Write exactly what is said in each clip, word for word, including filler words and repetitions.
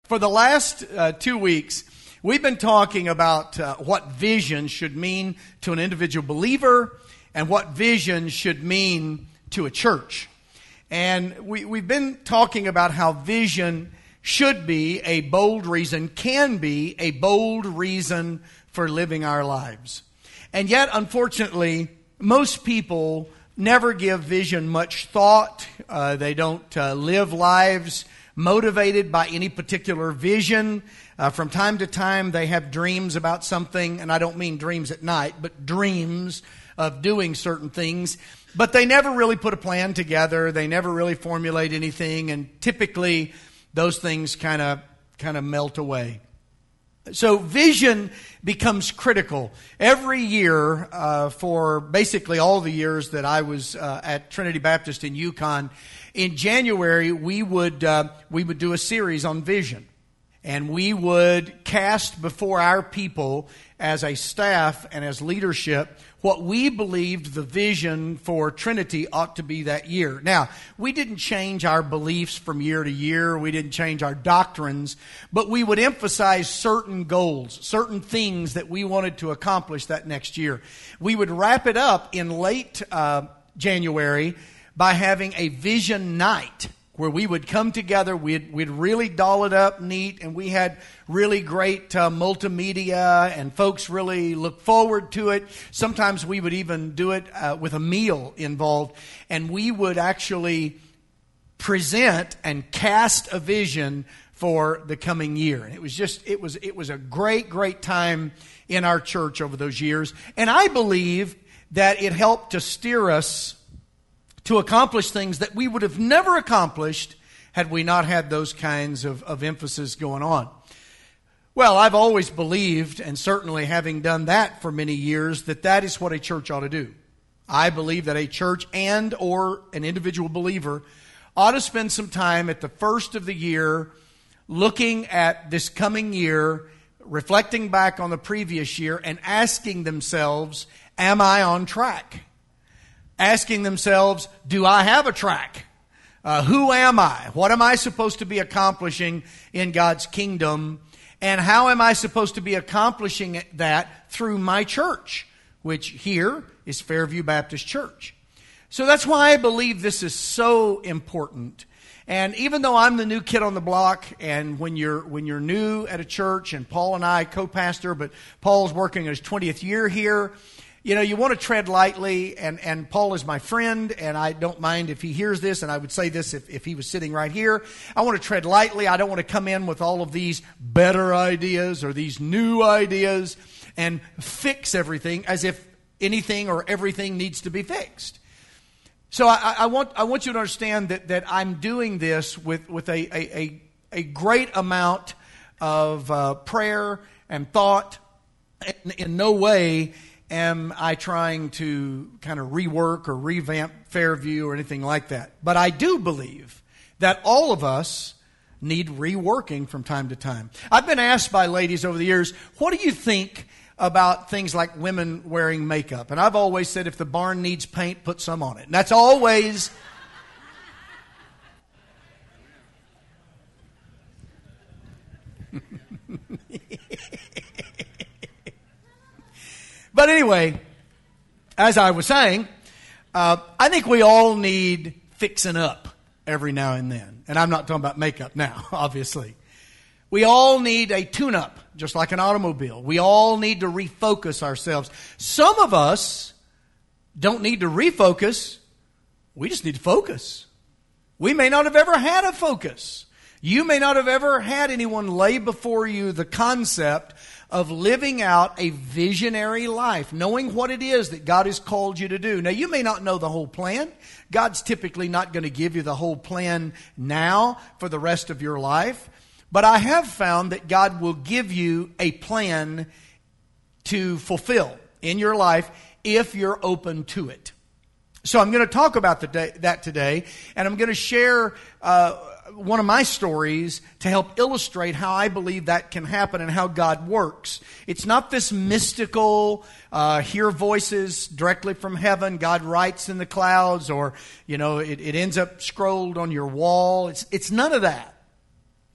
For the last uh, two weeks, we've been talking about uh, what vision should mean to an individual believer and what vision should mean to a church. And we, we've been talking about how vision should be a bold reason, can be a bold reason for living our lives. And yet, unfortunately, most people never give vision much thought. Uh, they don't uh, live lives motivated by any particular vision. Uh, from time to time, they have dreams about something, and I don't mean dreams at night, but dreams of doing certain things. But they never really put a plan together. They never really formulate anything, and typically those things kind of kind of melt away. So vision becomes critical. Every year, uh, for basically all the years that I was uh, at Trinity Baptist in Yukon, in January we would uh, we would do a series on vision. And we would cast before our people as a staff and as leadership what we believed the vision for Trinity ought to be that year. Now, we didn't change our beliefs from year to year. We didn't change our doctrines. But we would emphasize certain goals, certain things that we wanted to accomplish that next year. We would wrap it up in late uh, January by having a vision night, where we would come together, we'd, we'd really doll it up neat, and we had really great uh, multimedia, and folks really look forward to it. Sometimes we would even do it uh, with a meal involved, and we would actually present and cast a vision for the coming year. And it was just, it was, it was a great, great time in our church over those years. And I believe that it helped to steer us to accomplish things that we would have never accomplished had we not had those kinds of, of emphasis going on. Well, I've always believed, and certainly having done that for many years, that that is what a church ought to do. I believe that a church and or an individual believer ought to spend some time at the first of the year looking at this coming year, reflecting back on the previous year, and asking themselves, am I on track? Asking themselves, do I have a track? Uh, who am I? What am I supposed to be accomplishing in God's kingdom? And how am I supposed to be accomplishing that through my church, which here is Fairview Baptist Church. So that's why I believe this is so important. And even though I'm the new kid on the block, and when you're when you're new at a church, and Paul and I co-pastor, but Paul's working his twentieth year here, you know, you want to tread lightly, and, and Paul is my friend, and I don't mind if he hears this, and I would say this if, if he was sitting right here. I want to tread lightly. I don't want to come in with all of these better ideas or these new ideas and fix everything as if anything or everything needs to be fixed. So I, I want I want you to understand that, that I'm doing this with, with a, a, a, a great amount of uh, prayer and thought. In, in no way am I trying to kind of rework or revamp Fairview or anything like that. But I do believe that all of us need reworking from time to time. I've been asked by ladies over the years, what do you think about things like women wearing makeup? And I've always said, if the barn needs paint, put some on it. And that's always... But anyway, as I was saying, uh, I think we all need fixing up every now and then. And I'm not talking about makeup now, obviously. We all need a tune-up, just like an automobile. We all need to refocus ourselves. Some of us don't need to refocus. We just need to focus. We may not have ever had a focus. You may not have ever had anyone lay before you the concept of living out a visionary life, knowing what it is that God has called you to do. Now, you may not know the whole plan. God's typically not going to give you the whole plan now for the rest of your life. But I have found that God will give you a plan to fulfill in your life if you're open to it. So I'm going to talk about the day, that today, and I'm going to share uh, one of my stories to help illustrate how I believe that can happen and how God works. It's not this mystical, uh, hear voices directly from heaven, God writes in the clouds, or, you know, it, it ends up scrolled on your wall. It's, it's none of that.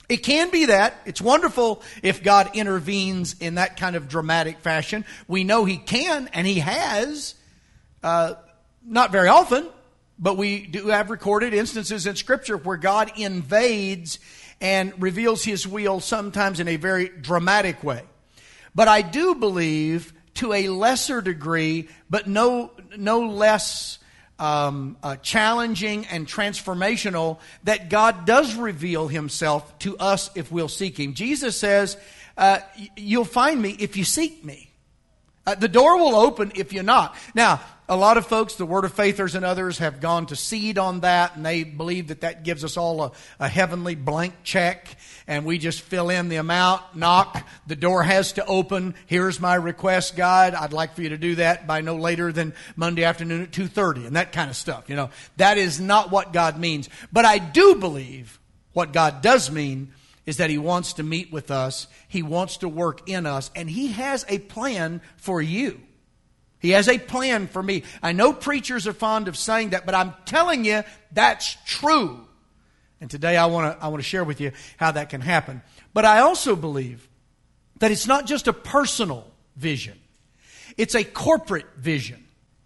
It can be that. It's wonderful if God intervenes in that kind of dramatic fashion. We know He can, and He has. Uh, not very often, but we do have recorded instances in Scripture where God invades and reveals His will sometimes in a very dramatic way. But I do believe, to a lesser degree, but no, no less Um, uh, challenging and transformational, that God does reveal Himself to us if we'll seek Him. Jesus says, uh, you'll find me if you seek me. Uh, the door will open if you knock. Now, a lot of folks, the Word of Faithers and others, have gone to seed on that, and they believe that that gives us all a, a heavenly blank check, and we just fill in the amount, knock, the door has to open. Here's my request, God. I'd like for you to do that by no later than Monday afternoon at two thirty, and that kind of stuff. You know, that is not what God means. But I do believe what God does mean is that He wants to meet with us. He wants to work in us, and He has a plan for you. He has a plan for me. I know preachers are fond of saying that, but I'm telling you, that's true. And today I want to I want to share with you how that can happen. But I also believe that it's not just a personal vision. It's a corporate vision.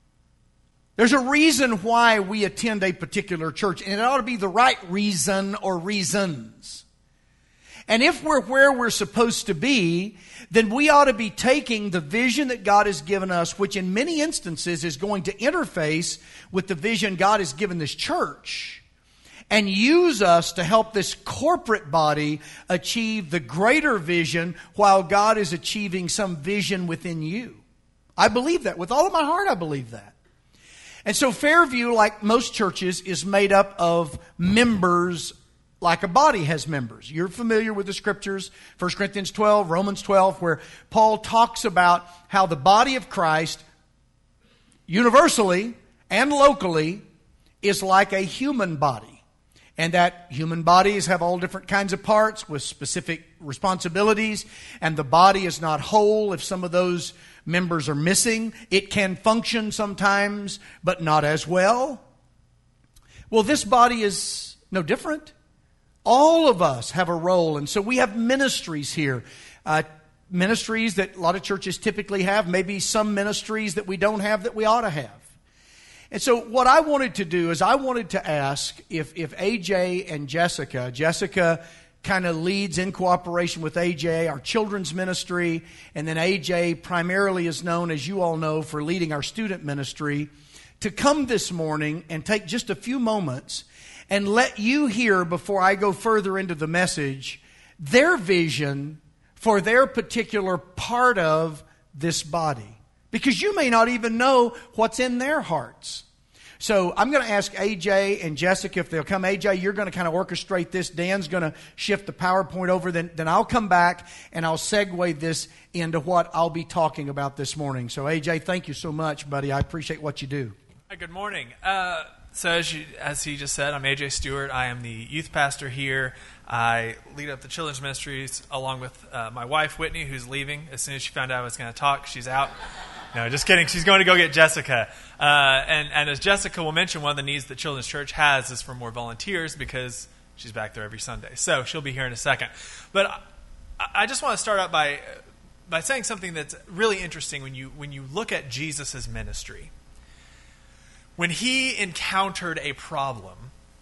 There's a reason why we attend a particular church, and it ought to be the right reason or reasons. And if we're where we're supposed to be, then we ought to be taking the vision that God has given us, which in many instances is going to interface with the vision God has given this church, and use us to help this corporate body achieve the greater vision while God is achieving some vision within you. I believe that. With all of my heart, I believe that. And so Fairview, like most churches, is made up of members like a body has members. You're familiar with the Scriptures, First Corinthians twelve, Romans twelve, where Paul talks about how the body of Christ, universally and locally, is like a human body. And that human bodies have all different kinds of parts with specific responsibilities, and the body is not whole if some of those members are missing. It can function sometimes, but not as well. Well, this body is no different. All of us have a role, and so we have ministries here. Uh, ministries that a lot of churches typically have, maybe some ministries that we don't have that we ought to have. And so what I wanted to do is I wanted to ask if, if A J and Jessica, Jessica kind of leads in cooperation with A J, our children's ministry, and then A J primarily is known, as you all know, for leading our student ministry, to come this morning and take just a few moments and let you hear, before I go further into the message, their vision for their particular part of this body. Because you may not even know what's in their hearts. So I'm going to ask A J and Jessica if they'll come. A J, you're going to kind of orchestrate this. Dan's going to shift the PowerPoint over. Then, then I'll come back and I'll segue this into what I'll be talking about this morning. So A J, thank you so much, buddy. I appreciate what you do. Hi, good morning. Uh, so as, you, as he just said, I'm A J Stewart. I am the youth pastor here. I lead up the children's ministries along with uh, my wife, Whitney, who's leaving. As soon as she found out I was going to talk, she's out. No, just kidding. She's going to go get Jessica. Uh, and, and as Jessica will mention, one of the needs that Children's Church has is for more volunteers because she's back there every Sunday. So she'll be here in a second. But I, I just want to start out by by saying something that's really interesting when you when you look at Jesus' ministry. When he encountered a problem,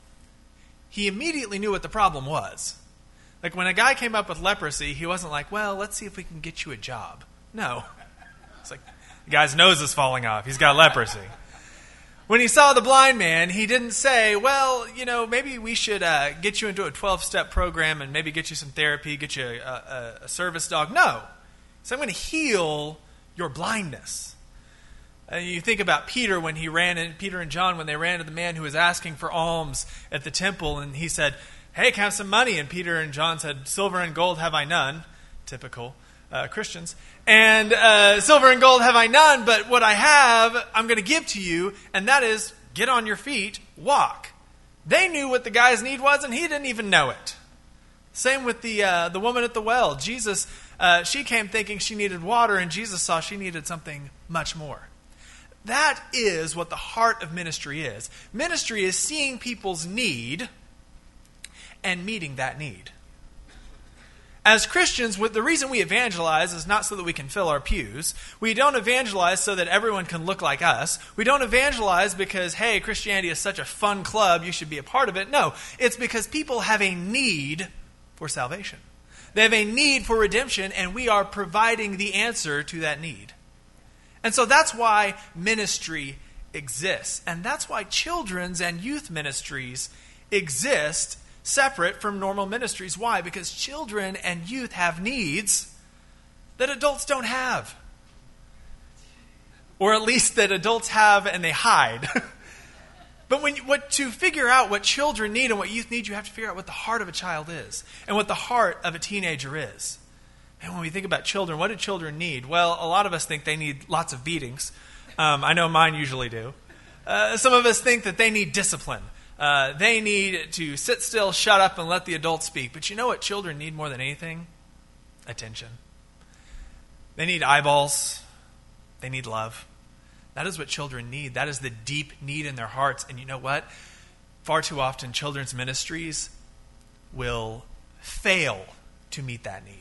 he immediately knew what the problem was. Like when a guy came up with leprosy, he wasn't like, well, let's see if we can get you a job. No. It's like, the guy's nose is falling off. He's got leprosy. When he saw the blind man, he didn't say, well, you know, maybe we should uh, get you into a twelve-step program and maybe get you some therapy, get you a, a, a service dog. No. So I'm going to heal your blindness. And you think about Peter when he ran in, Peter and John when they ran to the man who was asking for alms at the temple, and he said, hey, can I have some money? And Peter and John said, silver and gold have I none. Typical uh, Christians. And uh, silver and gold have I none, but what I have, I'm going to give to you, and that is, get on your feet, walk. They knew what the guy's need was, and he didn't even know it. Same with the uh, the woman at the well. Jesus, uh, she came thinking she needed water, and Jesus saw she needed something much more. That is what the heart of ministry is. Ministry is seeing people's need and meeting that need. As Christians, the reason we evangelize is not so that we can fill our pews. We don't evangelize so that everyone can look like us. We don't evangelize because, hey, Christianity is such a fun club, you should be a part of it. No, it's because people have a need for salvation. They have a need for redemption, and we are providing the answer to that need. And so that's why ministry exists. And that's why children's and youth ministries exist separate from normal ministries. Why? Because children and youth have needs that adults don't have. Or at least that adults have and they hide. But when you, what, to figure out what children need and what youth need, you have to figure out what the heart of a child is and what the heart of a teenager is. And when we think about children, what do children need? Well, a lot of us think they need lots of beatings. Um, I know mine usually do. Uh, some of us think that they need discipline. Uh, they need to sit still, shut up, and let the adults speak. But you know what children need more than anything? Attention. They need eyeballs. They need love. That is what children need. That is the deep need in their hearts. And you know what? Far too often, children's ministries will fail to meet that need.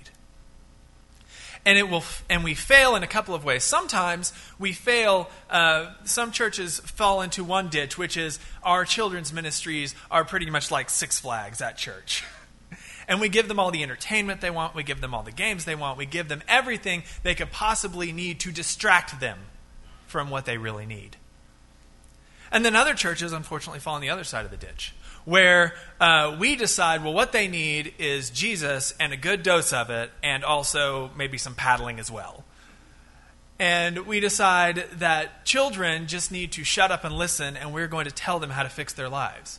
And it will, and we fail in a couple of ways. Sometimes we fail. Uh, some churches fall into one ditch, which is our children's ministries are pretty much like Six Flags at church, and we give them all the entertainment they want. We give them all the games they want. We give them everything they could possibly need to distract them from what they really need. And then other churches, unfortunately, fall on the other side of the ditch, where uh, we decide, well, what they need is Jesus and a good dose of it, and also maybe some paddling as well. And we decide that children just need to shut up and listen, and we're going to tell them how to fix their lives.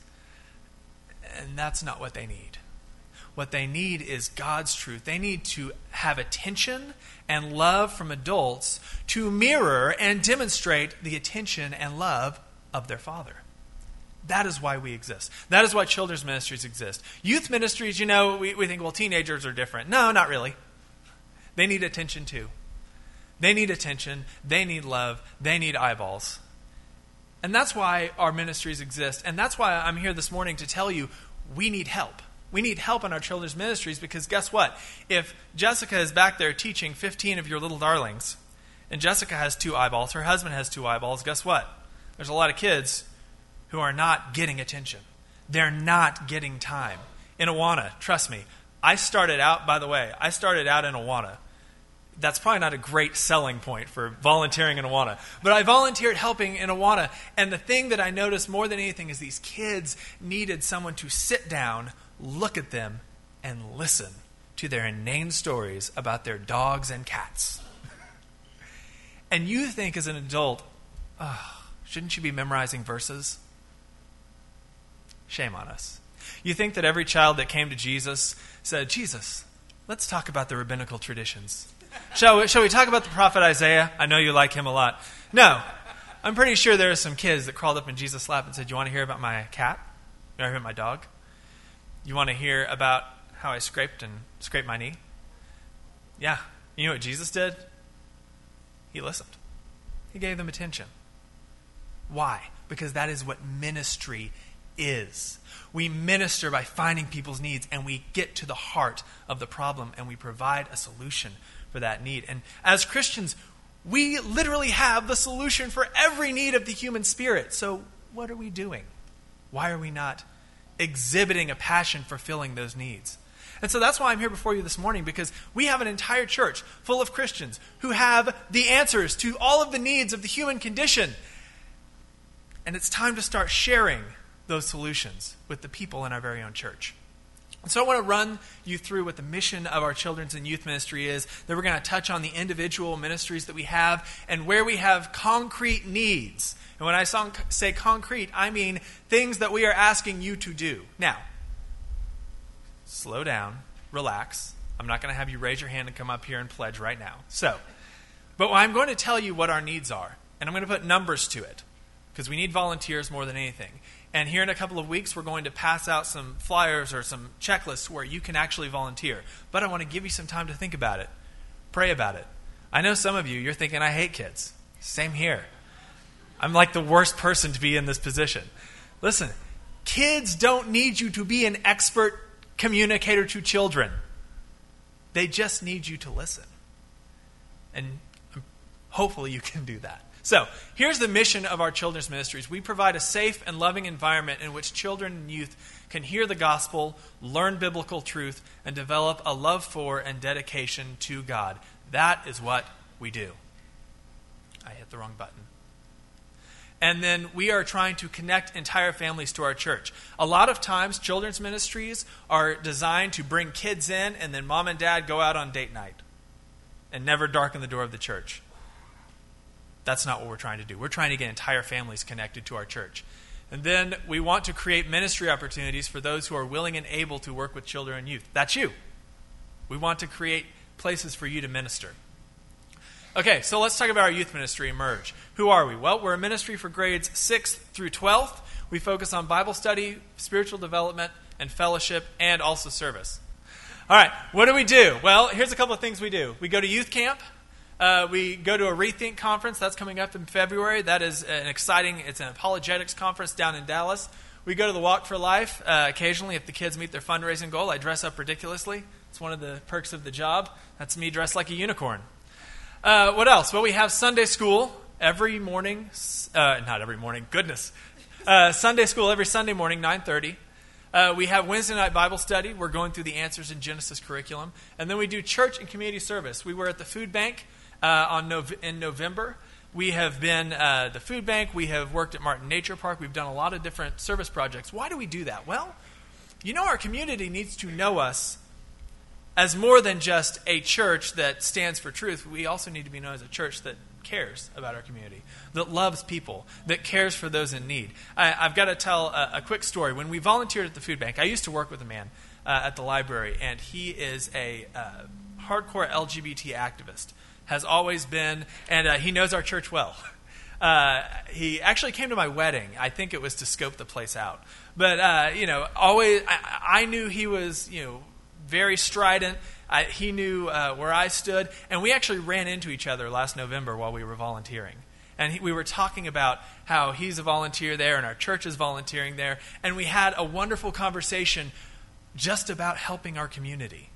And that's not what they need. What they need is God's truth. They need to have attention and love from adults to mirror and demonstrate the attention and love of their Father. That is why we exist. That is why children's ministries exist. Youth ministries, you know, we, we think, well, teenagers are different. No, not really. They need attention too. They need attention. They need love. They need eyeballs. And that's why our ministries exist. And that's why I'm here this morning to tell you we need help. We need help in our children's ministries because guess what? If Jessica is back there teaching fifteen of your little darlings, and Jessica has two eyeballs, her husband has two eyeballs, guess what? There's a lot of kids who are not getting attention. They're not getting time. In Awana, trust me, I started out, by the way, I started out in Awana. That's probably not a great selling point for volunteering in Awana. But I volunteered helping in Awana, and the thing that I noticed more than anything is these kids needed someone to sit down, look at them, and listen to their inane stories about their dogs and cats. And you think as an adult, oh, shouldn't you be memorizing verses? Shame on us. You think that every child that came to Jesus said, Jesus, let's talk about the rabbinical traditions. Shall we, shall we talk about the prophet Isaiah? I know you like him a lot. No. I'm pretty sure there are some kids that crawled up in Jesus' lap and said, you want to hear about my cat? You want to hear about my dog? You want to hear about how I scraped and scraped my knee? Yeah. You know what Jesus did? He listened. He gave them attention. Why? Because that is what ministry is. We minister by finding people's needs, and we get to the heart of the problem, and we provide a solution for that need. And as Christians, we literally have the solution for every need of the human spirit. So what are we doing? Why are we not exhibiting a passion for filling those needs? And so that's why I'm here before you this morning, because we have an entire church full of Christians who have the answers to all of the needs of the human condition. And it's time to start sharing those solutions with the people in our very own church. And so I want to run you through what the mission of our children's and youth ministry is. Then we're going to touch on the individual ministries that we have and where we have concrete needs. And when I say concrete, I mean things that we are asking you to do. Now, slow down, relax. I'm not going to have you raise your hand and come up here and pledge right now. So, but I'm going to tell you what our needs are, and I'm going to put numbers to it, because we need volunteers more than anything. And here in a couple of weeks, we're going to pass out some flyers or some checklists where you can actually volunteer. But I want to give you some time to think about it. Pray about it. I know some of you, you're thinking, I hate kids. Same here. I'm like the worst person to be in this position. Listen, kids don't need you to be an expert communicator to children. They just need you to listen. And hopefully you can do that. So, here's the mission of our children's ministries. We provide a safe and loving environment in which children and youth can hear the gospel, learn biblical truth, and develop a love for and dedication to God. That is what we do. I hit the wrong button. And then we are trying to connect entire families to our church. A lot of times, children's ministries are designed to bring kids in, and then mom and dad go out on date night and never darken the door of the church. That's not what we're trying to do. We're trying to get entire families connected to our church. And then we want to create ministry opportunities for those who are willing and able to work with children and youth. That's you. We want to create places for you to minister. Okay, so let's talk about our youth ministry, Emerge. Who are we? Well, we're a ministry for grades sixth through twelfth. We focus on Bible study, spiritual development, and fellowship, and also service. All right, what do we do? Well, here's a couple of things we do. We go to youth camp. Uh, we go to a Rethink conference. That's coming up in February. That is an exciting, it's an apologetics conference down in Dallas. We go to the Walk for Life. Uh, occasionally, if the kids meet their fundraising goal, I dress up ridiculously. It's one of the perks of the job. That's me dressed like a unicorn. Uh, what else? Well, we have Sunday school every morning. Uh, not every morning. Goodness. Uh, Sunday school every Sunday morning, nine thirty. Uh, we have Wednesday night Bible study. We're going through the Answers in Genesis curriculum. And then we do church and community service. We were at the food bank uh, on Nov- in November. We have been uh, the food bank. We have worked at Martin Nature Park. We've done a lot of different service projects. Why do we do that? Well, you know, our community needs to know us as more than just a church that stands for truth. We also need to be known as a church that cares about our community, that loves people, that cares for those in need. I, I've got to tell a, a quick story. When we volunteered at the food bank, I used to work with a man uh, at the library, and he is a uh, hardcore L G B T activist, has always been, and uh, he knows our church well. Uh, he actually came to my wedding. I think it was to scope the place out. But, uh, you know, always, I, I knew he was, you know, very strident. I, he knew uh, where I stood, and we actually ran into each other last November while we were volunteering. And he, we were talking about how he's a volunteer there and our church is volunteering there, and we had a wonderful conversation just about helping our community.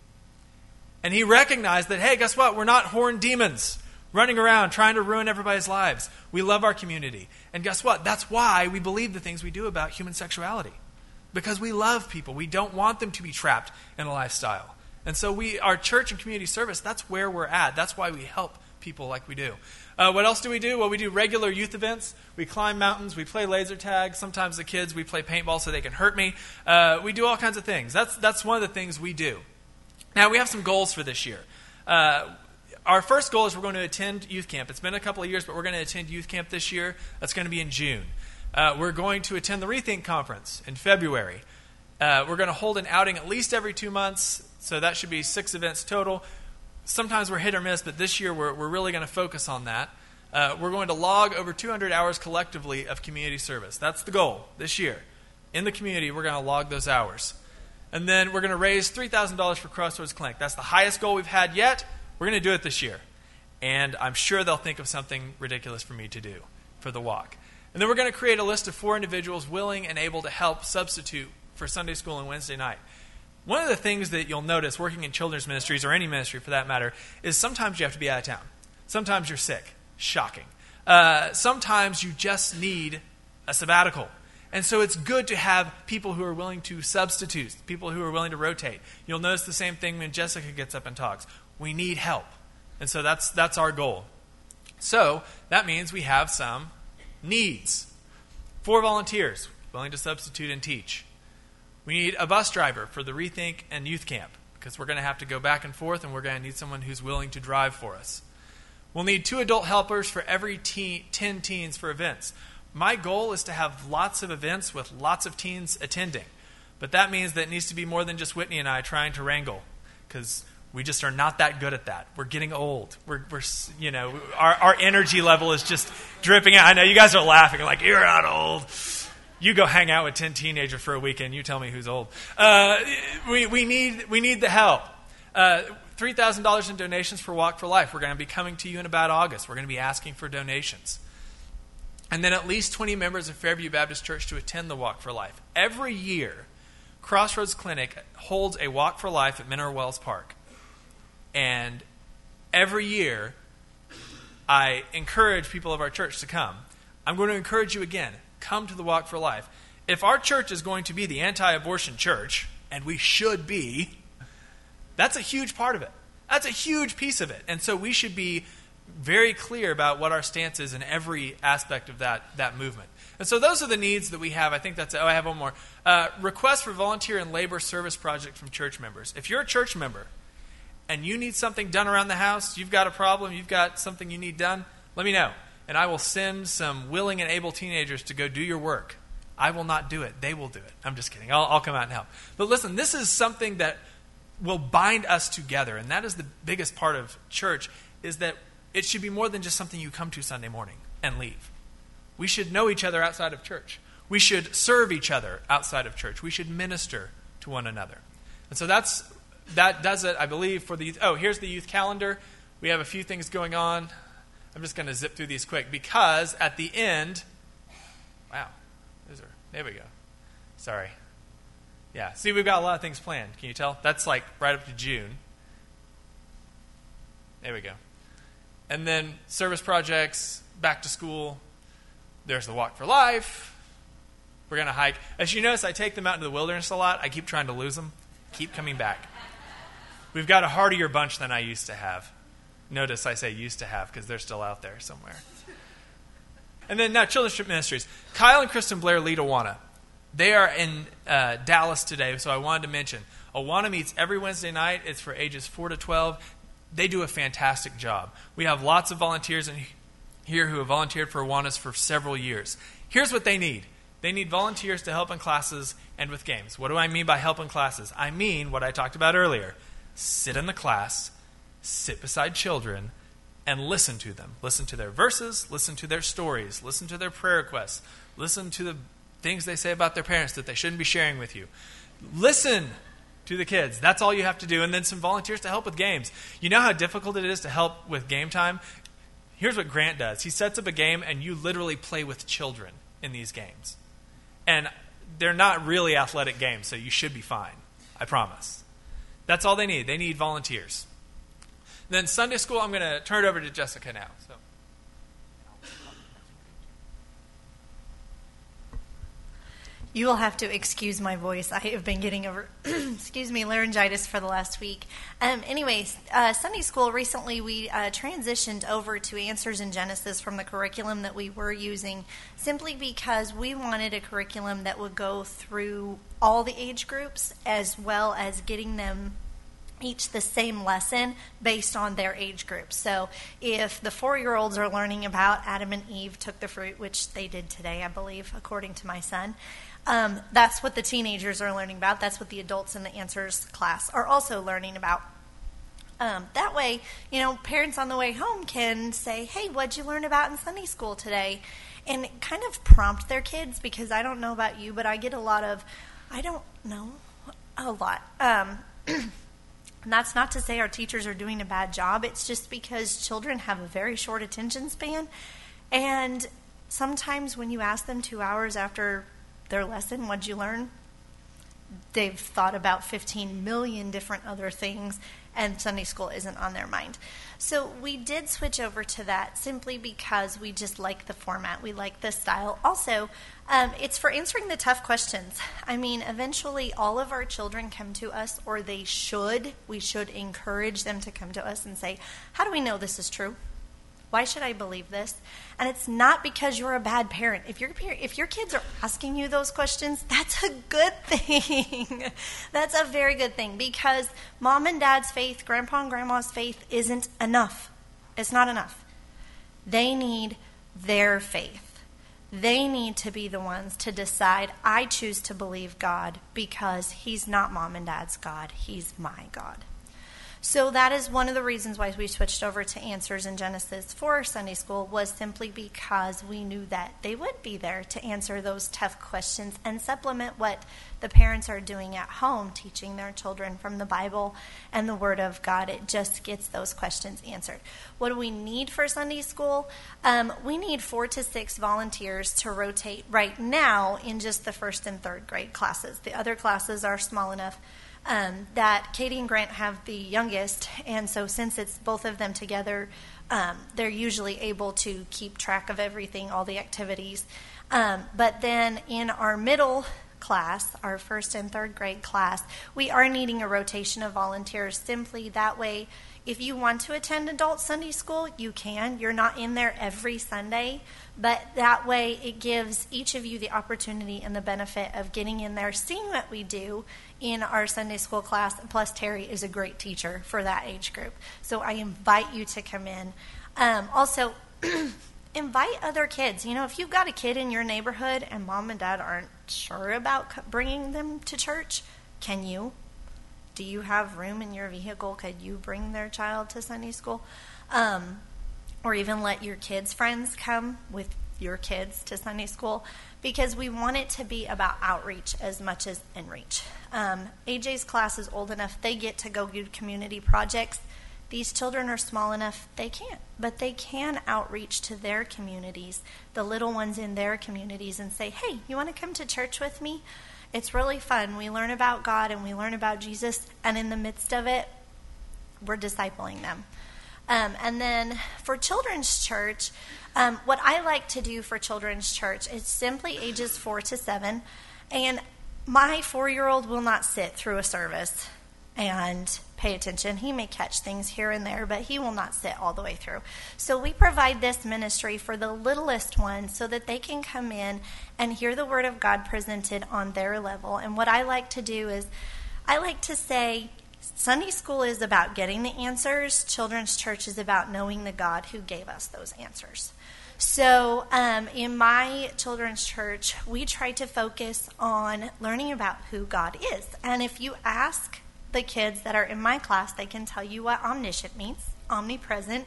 And he recognized that, hey, guess what? We're not horned demons running around trying to ruin everybody's lives. We love our community. And guess what? That's why we believe the things we do about human sexuality. Because we love people. We don't want them to be trapped in a lifestyle. And so we, our church and community service, that's where we're at. That's why we help people like we do. Uh, what else do we do? Well, we do regular youth events. We climb mountains. We play laser tag. Sometimes the kids, we play paintball so they can hurt me. Uh, we do all kinds of things. That's, that's one of the things we do. Now, we have some goals for this year. Uh, our first goal is we're going to attend youth camp. It's been a couple of years, but we're going to attend youth camp this year. That's going to be in June. Uh, we're going to attend the Rethink Conference in February. Uh, we're going to hold an outing at least every two months, so that should be six events total. Sometimes we're hit or miss, but this year we're, we're really going to focus on that. Uh, we're going to log over two hundred hours collectively of community service. That's the goal this year. In the community, we're going to log those hours. And then we're going to raise three thousand dollars for Crossroads Clinic. That's the highest goal we've had yet. We're going to do it this year. And I'm sure they'll think of something ridiculous for me to do for the walk. And then we're going to create a list of four individuals willing and able to help substitute for Sunday school and Wednesday night. One of the things that you'll notice working in children's ministries, or any ministry for that matter, is sometimes you have to be out of town. Sometimes you're sick. Shocking. Uh, sometimes you just need a sabbatical. And so it's good to have people who are willing to substitute, people who are willing to rotate. You'll notice the same thing when Jessica gets up and talks. We need help. And so that's that's our goal. So that means we have some needs. Four volunteers willing to substitute and teach. We need a bus driver for the Rethink and Youth Camp, because we're going to have to go back and forth, and we're going to need someone who's willing to drive for us. We'll need two adult helpers for every teen, ten teens for events. My goal is to have lots of events with lots of teens attending. But that means that it needs to be more than just Whitney and I trying to wrangle, because we just are not that good at that. We're getting old. We're, we're you know, our, our energy level is just dripping out. I know you guys are laughing, like, you're not old. You go hang out with ten teenagers for a weekend. You tell me who's old. Uh, we, we need we need the help. Uh, three thousand dollars in donations for Walk for Life. We're going to be coming to you in about August. We're going to be asking for donations. And then at least twenty members of Fairview Baptist Church to attend the Walk for Life. Every year, Crossroads Clinic holds a Walk for Life at Mineral Wells Park. And every year, I encourage people of our church to come. I'm going to encourage you again. Come to the Walk for Life. If our church is going to be the anti-abortion church, and we should be, that's a huge part of it. That's a huge piece of it. And so we should be very clear about what our stance is in every aspect of that, that movement. And so those are the needs that we have. I think that's, oh, I have one more. Uh, request for volunteer and labor service project from church members. If you're a church member and you need something done around the house, you've got a problem, you've got something you need done, let me know. And I will send some willing and able teenagers to go do your work. I will not do it. They will do it. I'm just kidding. I'll, I'll come out and help. But listen, this is something that will bind us together. And that is the biggest part of church, is that it should be more than just something you come to Sunday morning and leave. We should know each other outside of church. We should serve each other outside of church. We should minister to one another. And so that's that does it, I believe, for the youth. Oh, here's the youth calendar. We have a few things going on. I'm just going to zip through these quick because at the end, wow, those are, there we go. Sorry. Yeah, see, we've got a lot of things planned. Can you tell? That's like right up to June. There we go. And then service projects, back to school. There's the Walk for Life. We're going to hike. As you notice, I take them out into the wilderness a lot. I keep trying to lose them. Keep coming back. We've got a hardier bunch than I used to have. Notice I say used to have because they're still out there somewhere. And then now Children's Trip Ministries. Kyle and Kristen Blair lead Awana. They are in uh, Dallas today, so I wanted to mention. Awana meets every Wednesday night. It's for ages four to twelve. They do a fantastic job. We have lots of volunteers in here who have volunteered for Awanas for several years. Here's what they need. They need volunteers to help in classes and with games. What do I mean by help in classes? I mean what I talked about earlier. Sit in the class, sit beside children, and listen to them. Listen to their verses, listen to their stories, listen to their prayer requests, listen to the things they say about their parents that they shouldn't be sharing with you. Listen to the kids. That's all you have to do. And then some volunteers to help with games. You know how difficult it is to help with game time? Here's what Grant does. He sets up a game and you literally play with children in these games. And they're not really athletic games, so you should be fine. I promise. That's all they need. They need volunteers. Then Sunday school, I'm going to turn it over to Jessica now. So. You will have to excuse my voice. I have been getting over, excuse me, laryngitis for the last week. Um, anyways, uh, Sunday school, recently we uh, transitioned over to Answers in Genesis from the curriculum that we were using, simply because we wanted a curriculum that would go through all the age groups, as well as getting them each the same lesson based on their age group. So if the four-year-olds are learning about Adam and Eve took the fruit, which they did today, I believe, according to my son, um, that's what the teenagers are learning about. That's what the adults in the Answers class are also learning about. Um, that way, you know, parents on the way home can say, hey, what'd you learn about in Sunday school today? And kind of prompt their kids, because I don't know about you, but I get a lot of, I don't know, a lot. Um And that's not to say our teachers are doing a bad job. It's just because children have a very short attention span. And sometimes when you ask them two hours after their lesson, what'd you learn? They've thought about fifteen million different other things, and Sunday school isn't on their mind. So we did switch over to that simply because we just like the format. We like the style. Also, um, it's for answering the tough questions. I mean, eventually all of our children come to us, or they should. We should encourage them to come to us and say, how do we know this is true? Why should I believe this? And it's not because you're a bad parent. If your if your kids are asking you those questions, that's a good thing. That's a very good thing, because mom and dad's faith, grandpa and grandma's faith isn't enough. It's not enough. They need their faith. They need to be the ones to decide, I choose to believe God because he's not mom and dad's God. He's my God. So that is one of the reasons why we switched over to Answers in Genesis for Sunday school, was simply because we knew that they would be there to answer those tough questions and supplement what the parents are doing at home, teaching their children from the Bible and the Word of God. It just gets those questions answered. What do we need for Sunday school? Um, we need four to six volunteers to rotate right now in just the first and third grade classes. The other classes are small enough. um, that Katie and Grant have the youngest, and so since it's both of them together, um, they're usually able to keep track of everything, all the activities. Um, but then in our middle class, our first and third grade class, we are needing a rotation of volunteers. Simply that way, if you want to attend adult Sunday school, you can. You're not in there every Sunday, but that way it gives each of you the opportunity and the benefit of getting in there, seeing what we do in our Sunday school class. Plus, Terry is a great teacher for that age group. So I invite you to come in. Um, also, invite other kids. You know, if you've got a kid in your neighborhood and mom and dad aren't sure about bringing them to church, can you? Do you have room in your vehicle? Could you bring their child to Sunday school? Um, or even let your kids' friends come with your kids to Sunday school? Because we want it to be about outreach as much as inreach. Um, A J's class is old enough, they get to go do community projects. These children are small enough, they can't. But they can outreach to their communities, the little ones in their communities, and say, hey, you want to come to church with me? It's really fun. We learn about God and we learn about Jesus, and in the midst of it, we're discipling them. Um, and then for children's church, um, what I like to do for children's church is simply ages four to seven. And my four-year-old will not sit through a service and pay attention. He may catch things here and there, but he will not sit all the way through. So we provide this ministry for the littlest ones so that they can come in and hear the Word of God presented on their level. And what I like to do is I like to say Sunday school is about getting the answers. Children's church is about knowing the God who gave us those answers. So um, in my children's church, we try to focus on learning about who God is. And if you ask the kids that are in my class, they can tell you what omniscient means, omnipresent,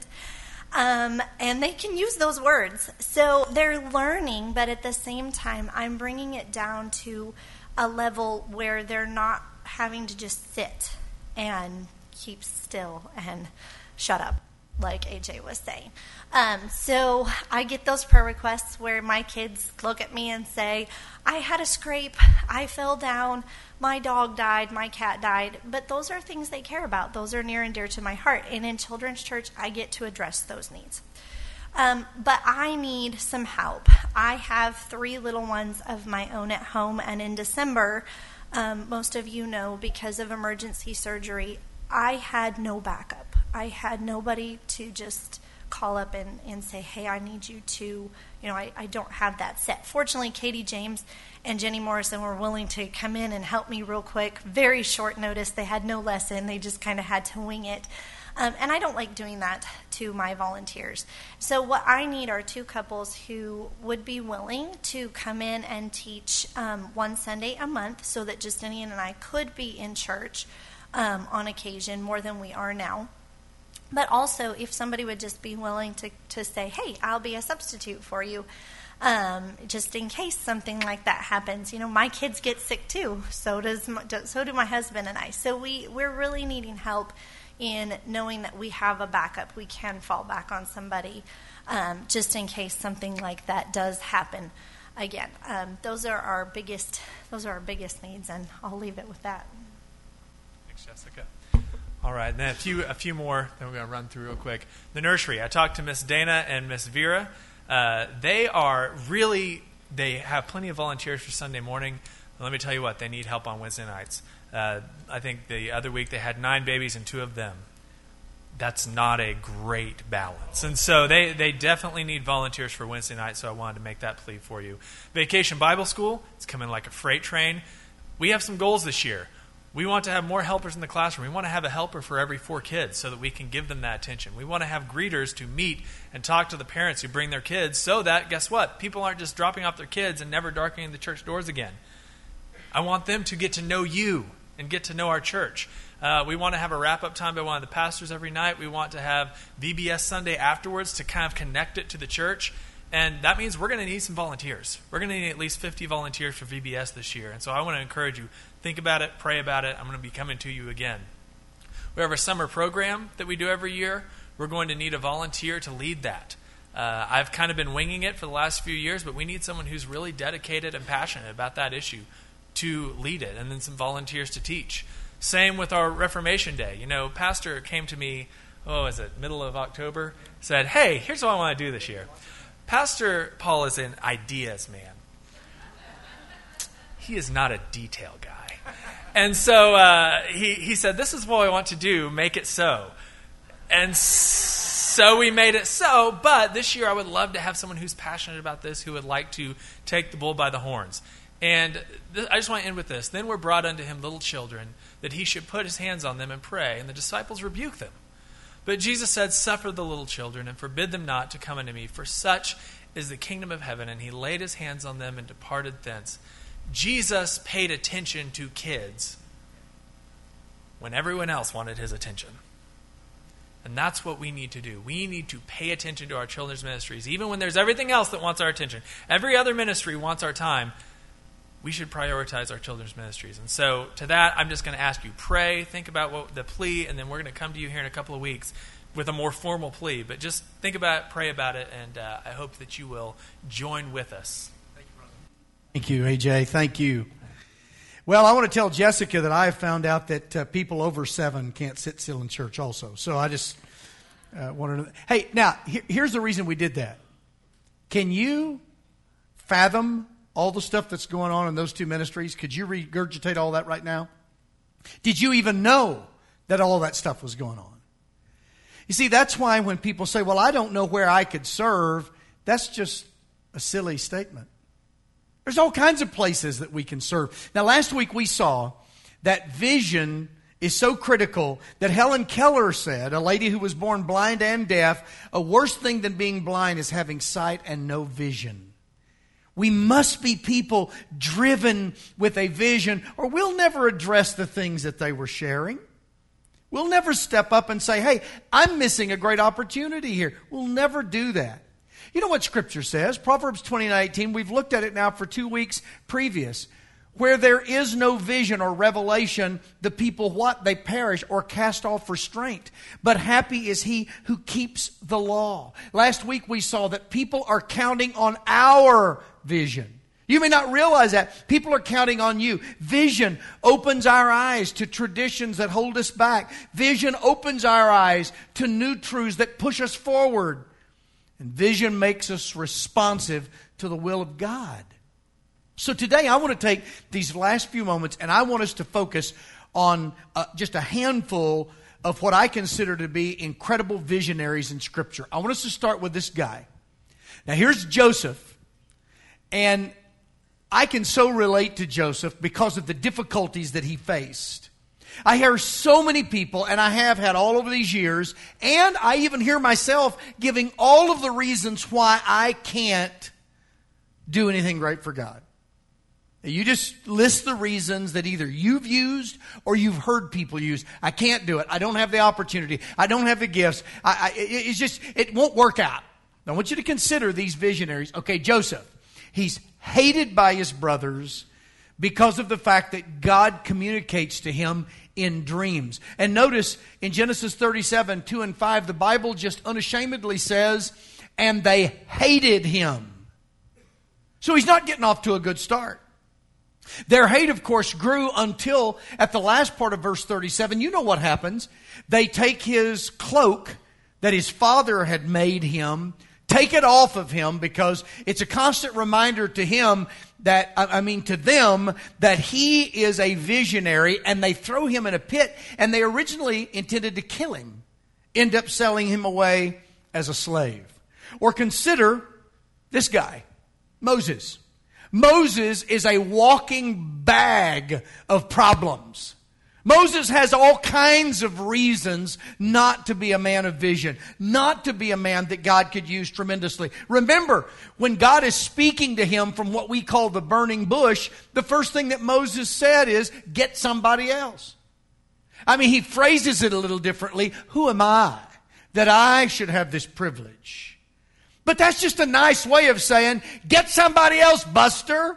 um, and they can use those words. So they're learning, but at the same time, I'm bringing it down to a level where they're not having to just sit and keep still and shut up, like A J was saying. Um, so I get those prayer requests where my kids look at me and say, I had a scrape, I fell down, my dog died, my cat died. But those are things they care about. Those are near and dear to my heart. And in children's church, I get to address those needs. Um, but I need some help. I have three little ones of my own at home. And in December, um, most of you know, because of emergency surgery, I had no backup. I had nobody to just call up and, and say, hey, I need you to, you know, I, I don't have that set. Fortunately, Katie James and Jenny Morrison were willing to come in and help me real quick. Very short notice. They had no lesson. They just kind of had to wing it. Um, and I don't like doing that to my volunteers. So what I need are two couples who would be willing to come in and teach um, one Sunday a month so that Justinian and I could be in church um, on occasion more than we are now. But also, if somebody would just be willing to, to say, hey, I'll be a substitute for you, um, just in case something like that happens. You know, my kids get sick too, so does my, so do my husband and I. So we, we're really needing help in knowing that we have a backup. We can fall back on somebody um, just in case something like that does happen again. Um, those are our biggest, those are our biggest needs, and I'll leave it with that. Thanks, Jessica. All right, and then a few a few more that we're going to run through real quick. The nursery. I talked to Miss Dana and Miss Vera. Uh, they are really, they have plenty of volunteers for Sunday morning. Let me tell you what, they need help on Wednesday nights. Uh, I think the other week they had nine babies and two of them. That's not a great balance. And so they, they definitely need volunteers for Wednesday night, so I wanted to make that plea for you. Vacation Bible School, it's coming like a freight train. We have some goals this year. We want to have more helpers in the classroom. We want to have a helper for every four kids so that we can give them that attention. We want to have greeters to meet and talk to the parents who bring their kids so that, guess what, people aren't just dropping off their kids and never darkening the church doors again. I want them to get to know you and get to know our church. Uh, we want to have a wrap-up time by one of the pastors every night. We want to have V B S Sunday afterwards to kind of connect it to the church. And that means we're going to need some volunteers. We're going to need at least fifty volunteers for V B S this year. And so I want to encourage you, think about it, pray about it. I'm going to be coming to you again. We have a summer program that we do every year. We're going to need a volunteer to lead that. Uh, I've kind of been winging it for the last few years, but we need someone who's really dedicated and passionate about that issue to lead it, and then some volunteers to teach. Same with our Reformation Day. You know, Pastor came to me, oh, is it middle of October? Said, hey, here's what I want to do this year. Pastor Paul is an ideas man. He is not a detail guy. And so uh, he, he said, this is what I want to do, make it so. And so we made it so, but this year I would love to have someone who's passionate about this, who would like to take the bull by the horns. And th- I just want to end with this. Then were brought unto him little children, that he should put his hands on them and pray. And the disciples rebuked them. But Jesus said, suffer the little children, and forbid them not to come unto me, for such is the kingdom of heaven. And he laid his hands on them and departed thence. Jesus paid attention to kids when everyone else wanted his attention. And that's what we need to do. We need to pay attention to our children's ministries, even when there's everything else that wants our attention. Every other ministry wants our time. We should prioritize our children's ministries. And so to that, I'm just going to ask you, pray, think about what the plea, and then we're going to come to you here in a couple of weeks with a more formal plea. But just think about it, pray about it, and uh, I hope that you will join with us. Thank you, A J. Thank you. Well, I want to tell Jessica that I have found out that uh, people over seven can't sit still in church also. So I just uh, wanted to... Hey, now, here, here's the reason we did that. Can you fathom all the stuff that's going on in those two ministries? Could you regurgitate all that right now? Did you even know that all that stuff was going on? You see, that's why when people say, well, I don't know where I could serve, that's just a silly statement. There's all kinds of places that we can serve. Now, last week we saw that vision is so critical that Helen Keller said, a lady who was born blind and deaf, a worse thing than being blind is having sight and no vision. We must be people driven with a vision, or we'll never address the things that they were sharing. We'll never step up and say, hey, I'm missing a great opportunity here. We'll never do that. You know what Scripture says? Proverbs twenty-nine eighteen, we've looked at it now for two weeks previous. Where there is no vision or revelation, the people what? They perish or cast off restraint. But happy is he who keeps the law. Last week we saw that people are counting on our vision. You may not realize that. People are counting on you. Vision opens our eyes to traditions that hold us back. Vision opens our eyes to new truths that push us forward. And vision makes us responsive to the will of God. So today I want to take these last few moments and I want us to focus on uh, just a handful of what I consider to be incredible visionaries in Scripture. I want us to start with this guy. Now here's Joseph. And I can so relate to Joseph because of the difficulties that he faced. I hear so many people, and I have had all over these years, and I even hear myself giving all of the reasons why I can't do anything great for God. You just list the reasons that either you've used or you've heard people use. I can't do it. I don't have the opportunity. I don't have the gifts. I, I, it's just, it won't work out. Now, I want you to consider these visionaries. Okay, Joseph, he's hated by his brothers because of the fact that God communicates to him in dreams. And notice in Genesis thirty-seven, two and five, the Bible just unashamedly says, and they hated him. So he's not getting off to a good start. Their hate, of course, grew until at the last part of verse thirty-seven, you know what happens. They take his cloak that his father had made him, take it off of him because it's a constant reminder to him that, I mean, to them, that he is a visionary, and they throw him in a pit, and they originally intended to kill him, end up selling him away as a slave. Or consider this guy, Moses. Moses is a walking bag of problems. Moses has all kinds of reasons not to be a man of vision, not to be a man that God could use tremendously. Remember, when God is speaking to him from what we call the burning bush, the first thing that Moses said is, get somebody else. I mean, he phrases it a little differently. Who am I that I should have this privilege? But that's just a nice way of saying, get somebody else, Buster.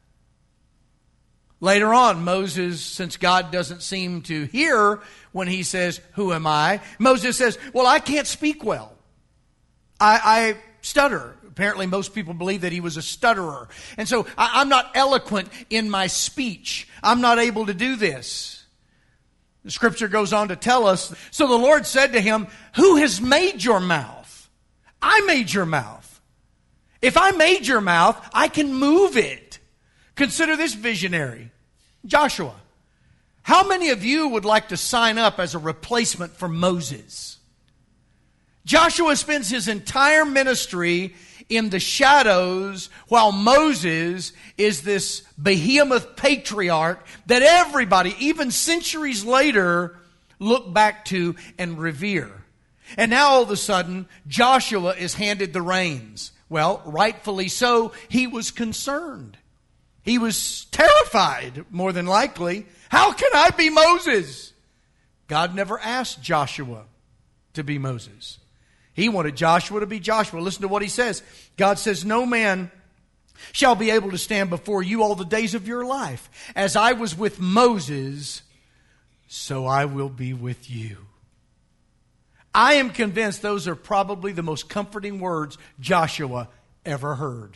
Later on, Moses, since God doesn't seem to hear when he says, who am I? Moses says, well, I can't speak well. I, I stutter. Apparently, most people believe that he was a stutterer. And so I, I'm not eloquent in my speech. I'm not able to do this. The scripture goes on to tell us, so the Lord said to him, who has made your mouth? I made your mouth. If I made your mouth, I can move it. Consider this visionary, Joshua. How many of you would like to sign up as a replacement for Moses? Joshua spends his entire ministry in the shadows while Moses is this behemoth patriarch that everybody, even centuries later, look back to and revere. And now all of a sudden, Joshua is handed the reins. Well, rightfully so, he was concerned. He was terrified, more than likely. How can I be Moses? God never asked Joshua to be Moses. He wanted Joshua to be Joshua. Listen to what he says. God says, no man shall be able to stand before you all the days of your life. As I was with Moses, so I will be with you. I am convinced those are probably the most comforting words Joshua ever heard.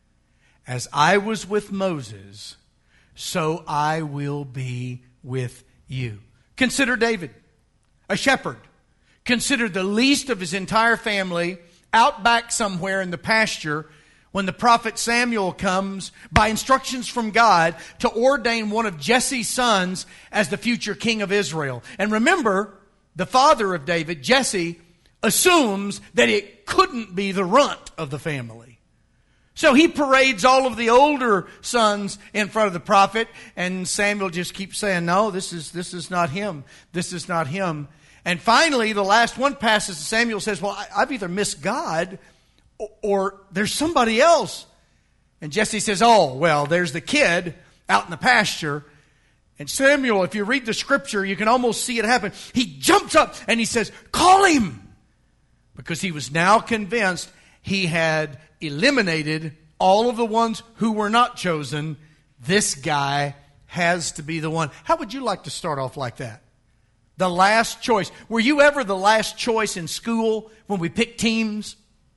As I was with Moses, so I will be with you. Consider David, a shepherd. Considered the least of his entire family, out back somewhere in the pasture, when the prophet Samuel comes by instructions from God to ordain one of Jesse's sons as the future king of Israel. And remember, the father of David, Jesse, assumes that it couldn't be the runt of the family. So he parades all of the older sons in front of the prophet, and Samuel just keeps saying, no, this is, this is not him. This is not him. And finally, the last one passes, and Samuel says, well, I've either missed God or, or there's somebody else. And Jesse says, oh, well, there's the kid out in the pasture. And Samuel, if you read the scripture, you can almost see it happen. He jumps up and he says, call him. Because he was now convinced he had eliminated all of the ones who were not chosen. This guy has to be the one. How would you like to start off like that? The last choice. Were you ever the last choice in school when we pick teams?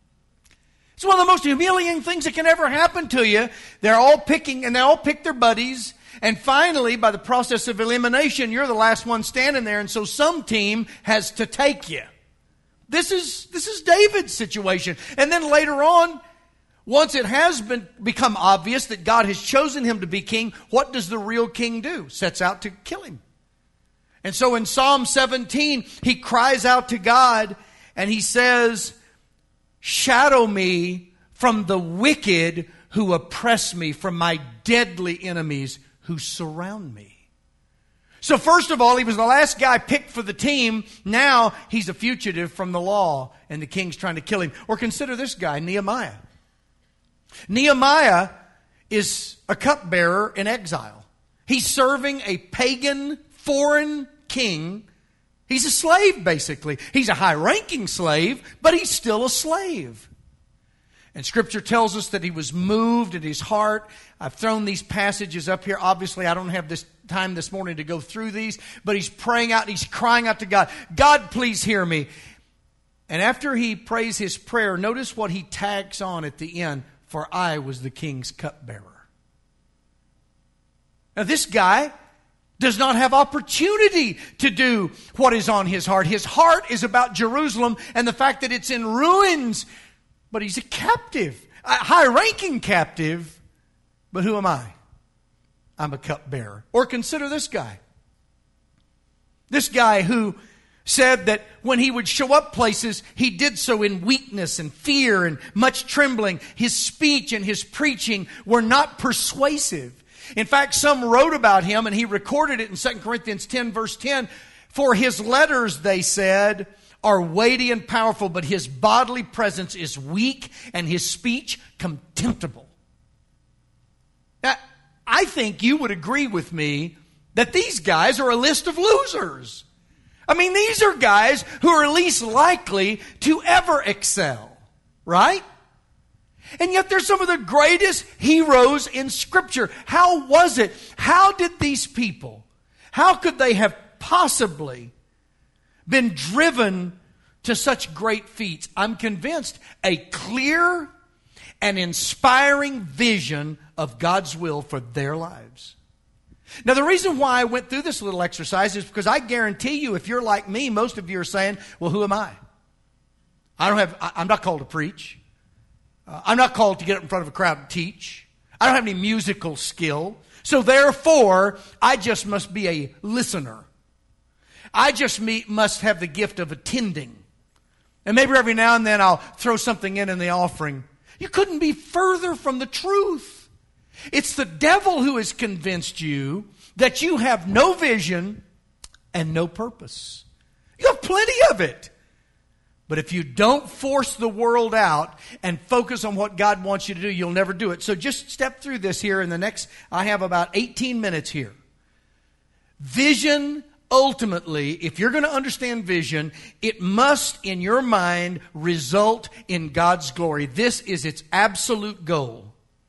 It's one of the most humiliating things that can ever happen to you. They're all picking, and they all pick their buddies. And finally, by the process of elimination, you're the last one standing there, and so some team has to take you. This is, this is David's situation. And then later on, once it has been become obvious that God has chosen him to be king, what does the real king do? Sets out to kill him. And so in Psalm seventeen, he cries out to God and he says, shadow me from the wicked who oppress me, from my deadly enemies who surround me. So first of all, he was the last guy picked for the team. Now he's a fugitive from the law and the king's trying to kill him. Or consider this guy, Nehemiah. Nehemiah is a cupbearer in exile. He's serving a pagan, foreign king. He's a slave, basically. He's a high-ranking slave, but he's still a slave. And Scripture tells us that he was moved in his heart. I've thrown these passages up here. Obviously, I don't have this time this morning to go through these, but he's praying out, he's crying out to God, God, please hear me. And after he prays his prayer, notice what he tags on at the end, for I was the king's cupbearer. Now, this guy does not have opportunity to do what is on his heart. His heart is about Jerusalem and the fact that it's in ruins. But he's a captive, a high-ranking captive. But who am I? I'm a cupbearer. Or consider this guy. This guy who said that when he would show up places, he did so in weakness and fear and much trembling. His speech and his preaching were not persuasive. In fact, some wrote about him, and he recorded it in Second Corinthians ten, verse ten. For his letters, they said, are weighty and powerful, but his bodily presence is weak and his speech contemptible. Now, I think you would agree with me that these guys are a list of losers. I mean, these are guys who are least likely to ever excel, right? And yet they're some of the greatest heroes in Scripture. How was it? How did these people, how could they have possibly been driven to such great feats? I'm convinced a clear and inspiring vision of God's will for their lives. Now, the reason why I went through this little exercise is because I guarantee you, if you're like me, most of you are saying, well, who am I? I don't have, I, I'm not called to preach. Uh, I'm not called to get up in front of a crowd and teach. I don't have any musical skill. So therefore, I just must be a listener. I just meet, must have the gift of attending. And maybe every now and then I'll throw something in in the offering. You couldn't be further from the truth. It's the devil who has convinced you that you have no vision and no purpose. You have plenty of it. But if you don't force the world out and focus on what God wants you to do, you'll never do it. So just step through this here in the next, I have about eighteen minutes here. Vision, ultimately, if you're going to understand vision, it must, in your mind, result in God's glory. This is its absolute goal.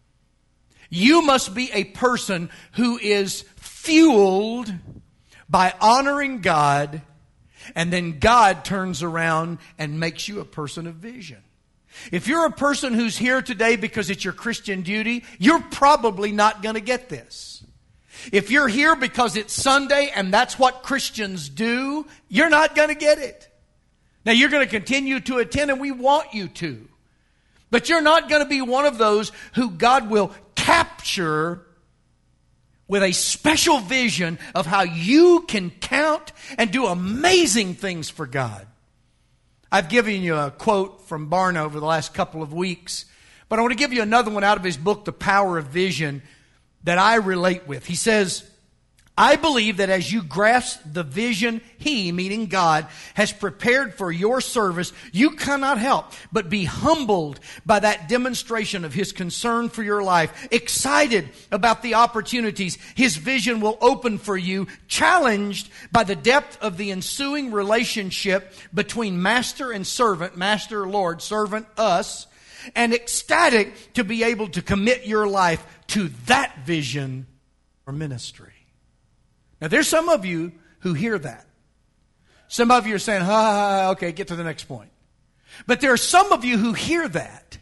You must be a person who is fueled by honoring God, and then God turns around and makes you a person of vision. If you're a person who's here today because it's your Christian duty, you're probably not going to get this. If you're here because it's Sunday and that's what Christians do, you're not going to get it. Now, you're going to continue to attend, and we want you to. But you're not going to be one of those who God will capture with a special vision of how you can count and do amazing things for God. I've given you a quote from Barna over the last couple of weeks, but I want to give you another one out of his book, The Power of Vision, that I relate with. He says, I believe that as you grasp the vision He, meaning God, has prepared for your service, you cannot help but be humbled by that demonstration of His concern for your life, excited about the opportunities His vision will open for you, challenged by the depth of the ensuing relationship between master and servant, master, Lord, servant, us, and ecstatic to be able to commit your life to that vision or ministry. Now, there's some of you who hear that. Some of you are saying, ha, ha, ha, okay, get to the next point. But there are some of you who hear that.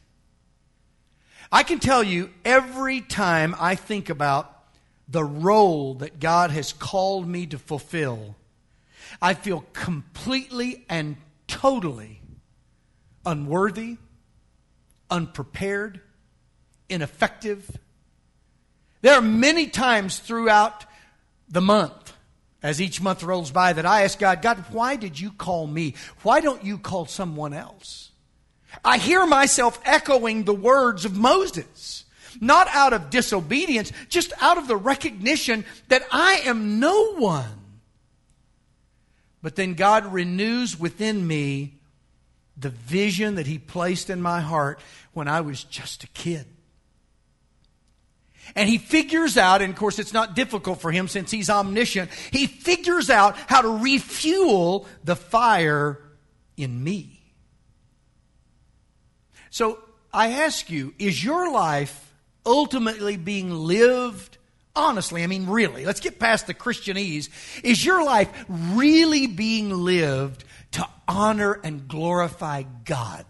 I can tell you, every time I think about the role that God has called me to fulfill, I feel completely and totally unworthy, unprepared, ineffective. There are many times throughout the month, as each month rolls by, that I ask God, God, why did you call me? Why don't you call someone else? I hear myself echoing the words of Moses, not out of disobedience, just out of the recognition that I am no one. But then God renews within me the vision that He placed in my heart when I was just a kid. And He figures out, and of course it's not difficult for Him since He's omniscient, He figures out how to refuel the fire in me. So I ask you, is your life ultimately being lived honestly? I mean, really, let's get past the Christianese. Is your life really being lived to honor and glorify God?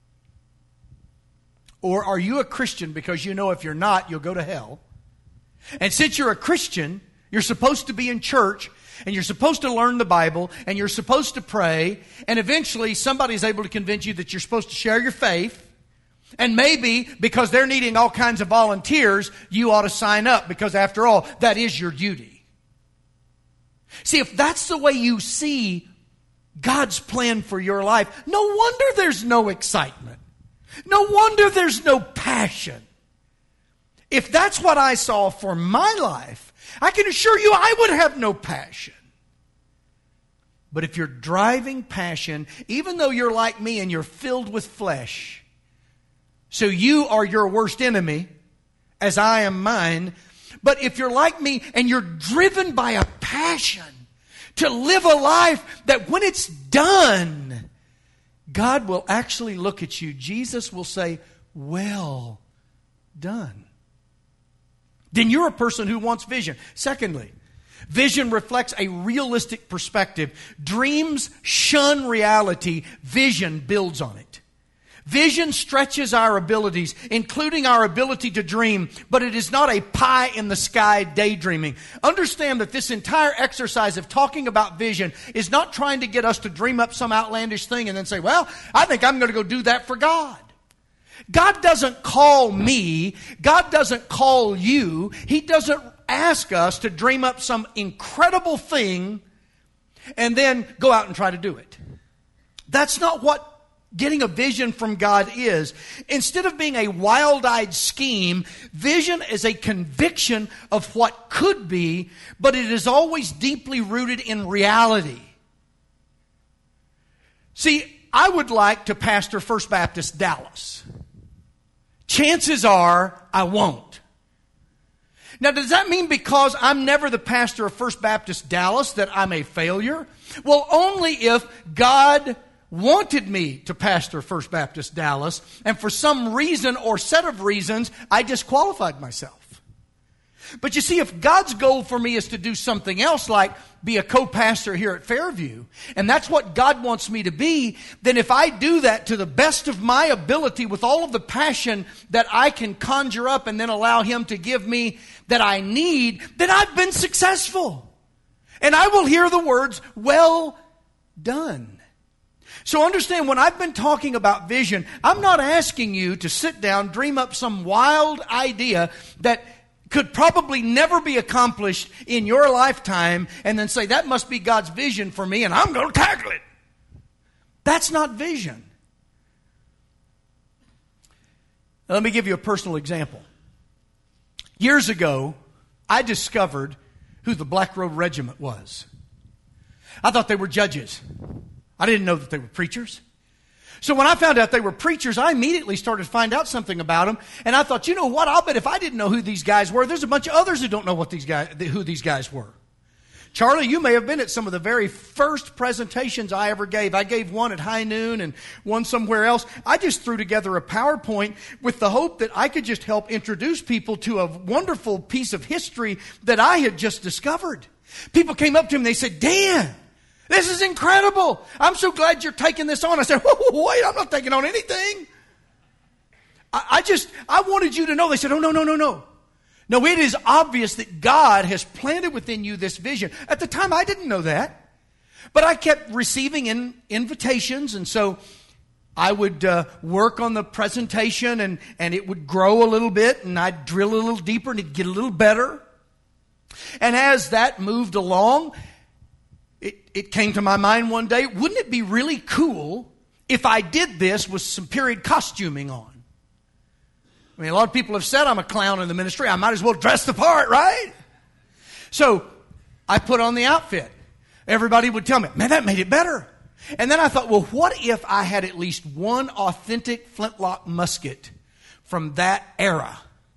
Or are you a Christian because you know if you're not, you'll go to hell? And since you're a Christian, you're supposed to be in church, and you're supposed to learn the Bible, and you're supposed to pray, and eventually somebody's able to convince you that you're supposed to share your faith, and maybe because they're needing all kinds of volunteers, you ought to sign up, because after all, that is your duty. See, if that's the way you see God's plan for your life, no wonder there's no excitement. No wonder there's no passion. If that's what I saw for my life, I can assure you I would have no passion. But if you're driving passion, even though you're like me and you're filled with flesh, so you are your worst enemy, as I am mine, but if you're like me and you're driven by a passion to live a life that when it's done, God will actually look at you. Jesus will say, well done. Then you're a person who wants vision. Secondly, vision reflects a realistic perspective. Dreams shun reality. Vision builds on it. Vision stretches our abilities, including our ability to dream, but it is not a pie-in-the-sky daydreaming. Understand that this entire exercise of talking about vision is not trying to get us to dream up some outlandish thing and then say, well, I think I'm going to go do that for God. God doesn't call me. God doesn't call you. He doesn't ask us to dream up some incredible thing and then go out and try to do it. That's not what getting a vision from God is. Instead of being a wild-eyed scheme, vision is a conviction of what could be, but it is always deeply rooted in reality. See, I would like to pastor First Baptist Dallas. Chances are I won't. Now, does that mean because I'm never the pastor of First Baptist Dallas that I'm a failure? Well, only if God wanted me to pastor First Baptist Dallas, and for some reason or set of reasons, I disqualified myself. But you see, if God's goal for me is to do something else, like be a co-pastor here at Fairview, and that's what God wants me to be, then if I do that to the best of my ability with all of the passion that I can conjure up and then allow Him to give me that I need, then I've been successful. And I will hear the words, well done. So understand, when I've been talking about vision, I'm not asking you to sit down, dream up some wild idea that could probably never be accomplished in your lifetime and then say, that must be God's vision for me and I'm going to tackle it. That's not vision. Now, let me give you a personal example. Years ago, I discovered who the Black Robe Regiment was. I thought they were judges. I didn't know that they were preachers. So when I found out they were preachers, I immediately started to find out something about them. And I thought, you know what? I'll bet if I didn't know who these guys were, there's a bunch of others who don't know what these guys, who these guys were. Charlie, you may have been at some of the very first presentations I ever gave. I gave one at High Noon and one somewhere else. I just threw together a PowerPoint with the hope that I could just help introduce people to a wonderful piece of history that I had just discovered. People came up to me and they said, Dan, this is incredible. I'm so glad you're taking this on. I said, wait, I'm not taking on anything. I, I just, I wanted you to know. They said, oh, no, no, no, no. No, it is obvious that God has planted within you this vision. At the time, I didn't know that. But I kept receiving in, invitations, and so I would uh, work on the presentation, and, and it would grow a little bit, and I'd drill a little deeper, and it'd get a little better. And as that moved along, It, it came to my mind one day, wouldn't it be really cool if I did this with some period costuming on? I mean, a lot of people have said I'm a clown in the ministry. I might as well dress the part, right? So I put on the outfit. Everybody would tell me, man, that made it better. And then I thought, well, what if I had at least one authentic flintlock musket from that era?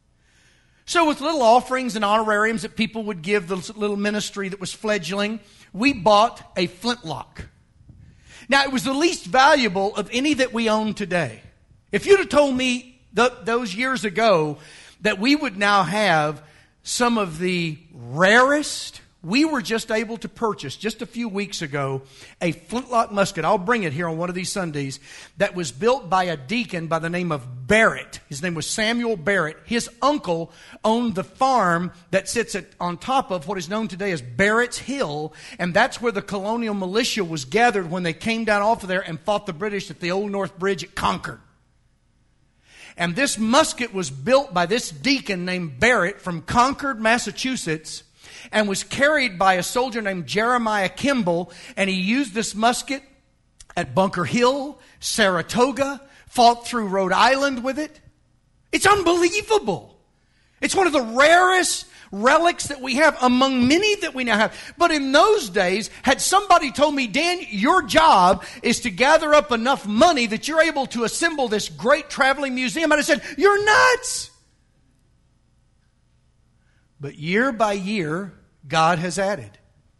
So with little offerings and honorariums that people would give the little ministry that was fledgling, we bought a flintlock. Now, it was the least valuable of any that we own today. If you'd have told me th- those years ago that we would now have some of the rarest, we were just able to purchase just a few weeks ago a flintlock musket. I'll bring it here on one of these Sundays, that was built by a deacon by the name of Barrett. His name was Samuel Barrett. His uncle owned the farm that sits at, on top of what is known today as Barrett's Hill, and that's where the colonial militia was gathered when they came down off of there and fought the British at the Old North Bridge at Concord. And this musket was built by this deacon named Barrett from Concord, Massachusetts, and was carried by a soldier named Jeremiah Kimball, and he used this musket at Bunker Hill, Saratoga, fought through Rhode Island with it. It's unbelievable. It's one of the rarest relics that we have among many that we now have. But in those days, had somebody told me, Dan, your job is to gather up enough money that you're able to assemble this great traveling museum, I'd have said, you're nuts. But year by year, God has added.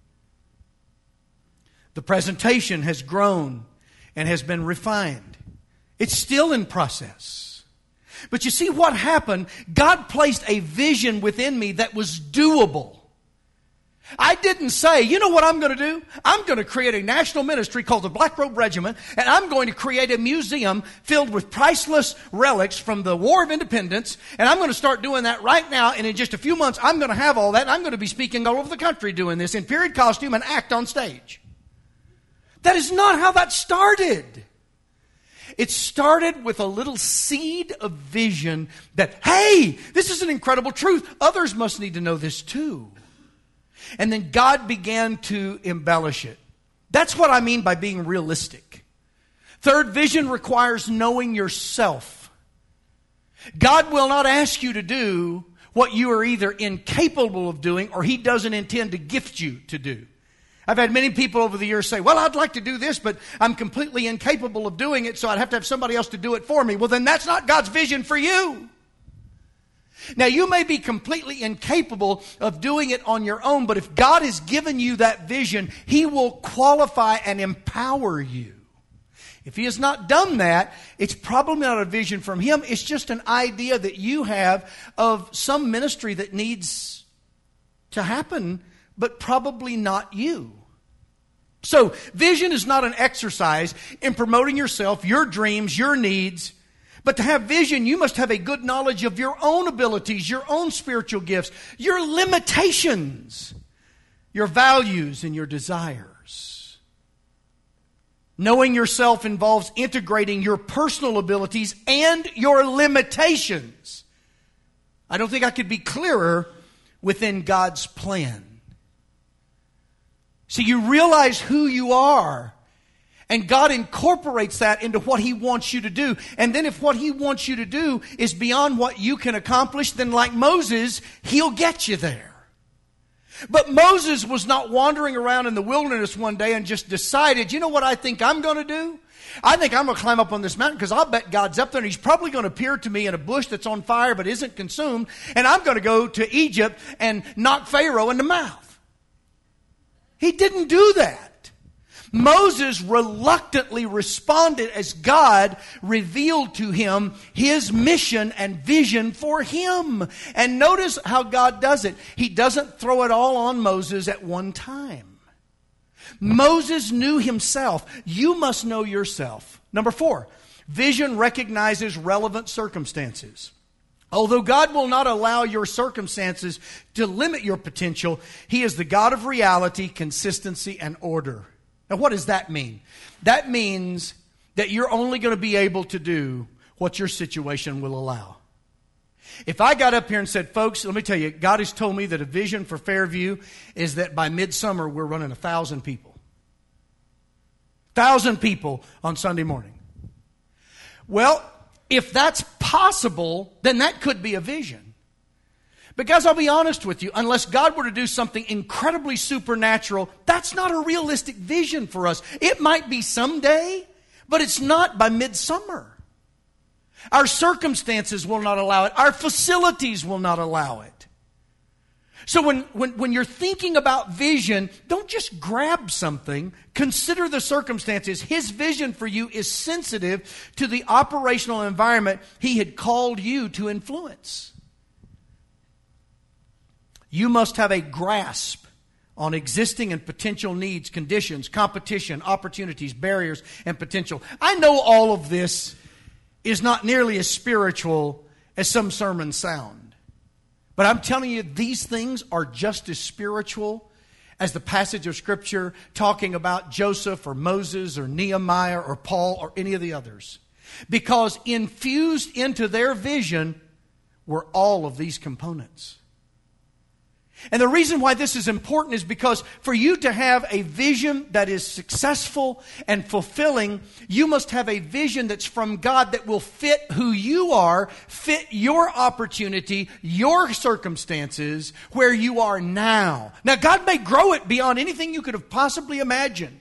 The presentation has grown and has been refined. It's still in process. But you see what happened? God placed a vision within me that was doable. I didn't say, you know what I'm going to do? I'm going to create a national ministry called the Black Robe Regiment, and I'm going to create a museum filled with priceless relics from the War of Independence, and I'm going to start doing that right now, and in just a few months, I'm going to have all that, and I'm going to be speaking all over the country doing this in period costume and act on stage. That is not how that started. It started with a little seed of vision that, hey, this is an incredible truth. Others must need to know this too. And then God began to embellish it. That's what I mean by being realistic. Third, vision requires knowing yourself. God will not ask you to do what you are either incapable of doing or He doesn't intend to gift you to do. I've had many people over the years say, well, I'd like to do this, but I'm completely incapable of doing it, so I'd have to have somebody else to do it for me. Well, then that's not God's vision for you. Now, you may be completely incapable of doing it on your own, but if God has given you that vision, He will qualify and empower you. If He has not done that, it's probably not a vision from Him. It's just an idea that you have of some ministry that needs to happen, but probably not you. So, vision is not an exercise in promoting yourself, your dreams, your needs. But to have vision, you must have a good knowledge of your own abilities, your own spiritual gifts, your limitations, your values, and your desires. Knowing yourself involves integrating your personal abilities and your limitations. I don't think I could be clearer within God's plan. So you realize who you are. And God incorporates that into what He wants you to do. And then if what He wants you to do is beyond what you can accomplish, then like Moses, He'll get you there. But Moses was not wandering around in the wilderness one day and just decided, you know what I think I'm going to do? I think I'm going to climb up on this mountain because I'll bet God's up there and He's probably going to appear to me in a bush that's on fire but isn't consumed. And I'm going to go to Egypt and knock Pharaoh in the mouth. He didn't do that. Moses reluctantly responded as God revealed to him His mission and vision for him. And notice how God does it. He doesn't throw it all on Moses at one time. Moses knew himself. You must know yourself. Number four, vision recognizes relevant circumstances. Although God will not allow your circumstances to limit your potential, He is the God of reality, consistency, and order. Now, what does that mean? That means that you're only going to be able to do what your situation will allow. If I got up here and said, folks, let me tell you, God has told me that a vision for Fairview is that by midsummer we're running a thousand people. Thousand people on Sunday morning. Well, if that's possible, then that could be a vision. Because I'll be honest with you, unless God were to do something incredibly supernatural, that's not a realistic vision for us. It might be someday, but it's not by midsummer. Our circumstances will not allow it. Our facilities will not allow it. So when, when, when you're thinking about vision, don't just grab something. Consider the circumstances. His vision for you is sensitive to the operational environment He had called you to influence. You must have a grasp on existing and potential needs, conditions, competition, opportunities, barriers, and potential. I know all of this is not nearly as spiritual as some sermons sound. But I'm telling you, these things are just as spiritual as the passage of Scripture talking about Joseph or Moses or Nehemiah or Paul or any of the others. Because infused into their vision were all of these components. And the reason why this is important is because for you to have a vision that is successful and fulfilling, you must have a vision that's from God that will fit who you are, fit your opportunity, your circumstances, where you are now. Now, God may grow it beyond anything you could have possibly imagined.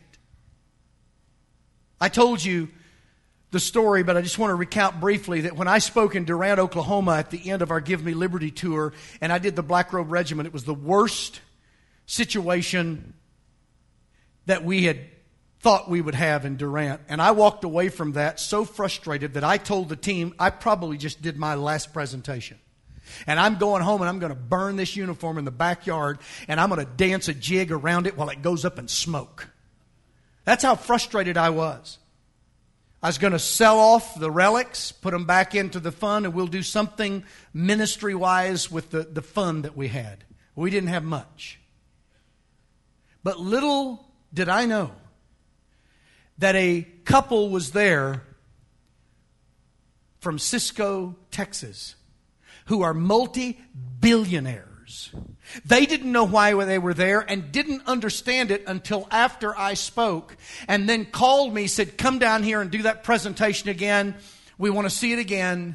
I told you the story, but I just want to recount briefly that when I spoke in Durant, Oklahoma at the end of our Give Me Liberty tour, and I did the Black Robe Regiment, it was the worst situation that we had thought we would have in Durant. And I walked away from that so frustrated that I told the team I probably just did my last presentation. And I'm going home and I'm going to burn this uniform in the backyard and I'm going to dance a jig around it while it goes up in smoke. That's how frustrated I was. I was going to sell off the relics, put them back into the fund, and we'll do something ministry-wise with the, the fund that we had. We didn't have much. But little did I know that a couple was there from Cisco, Texas, who are multi-billionaires. They didn't know why they were there and didn't understand it until after I spoke, and then called me, said, come down here and do that presentation again. We want to see it again.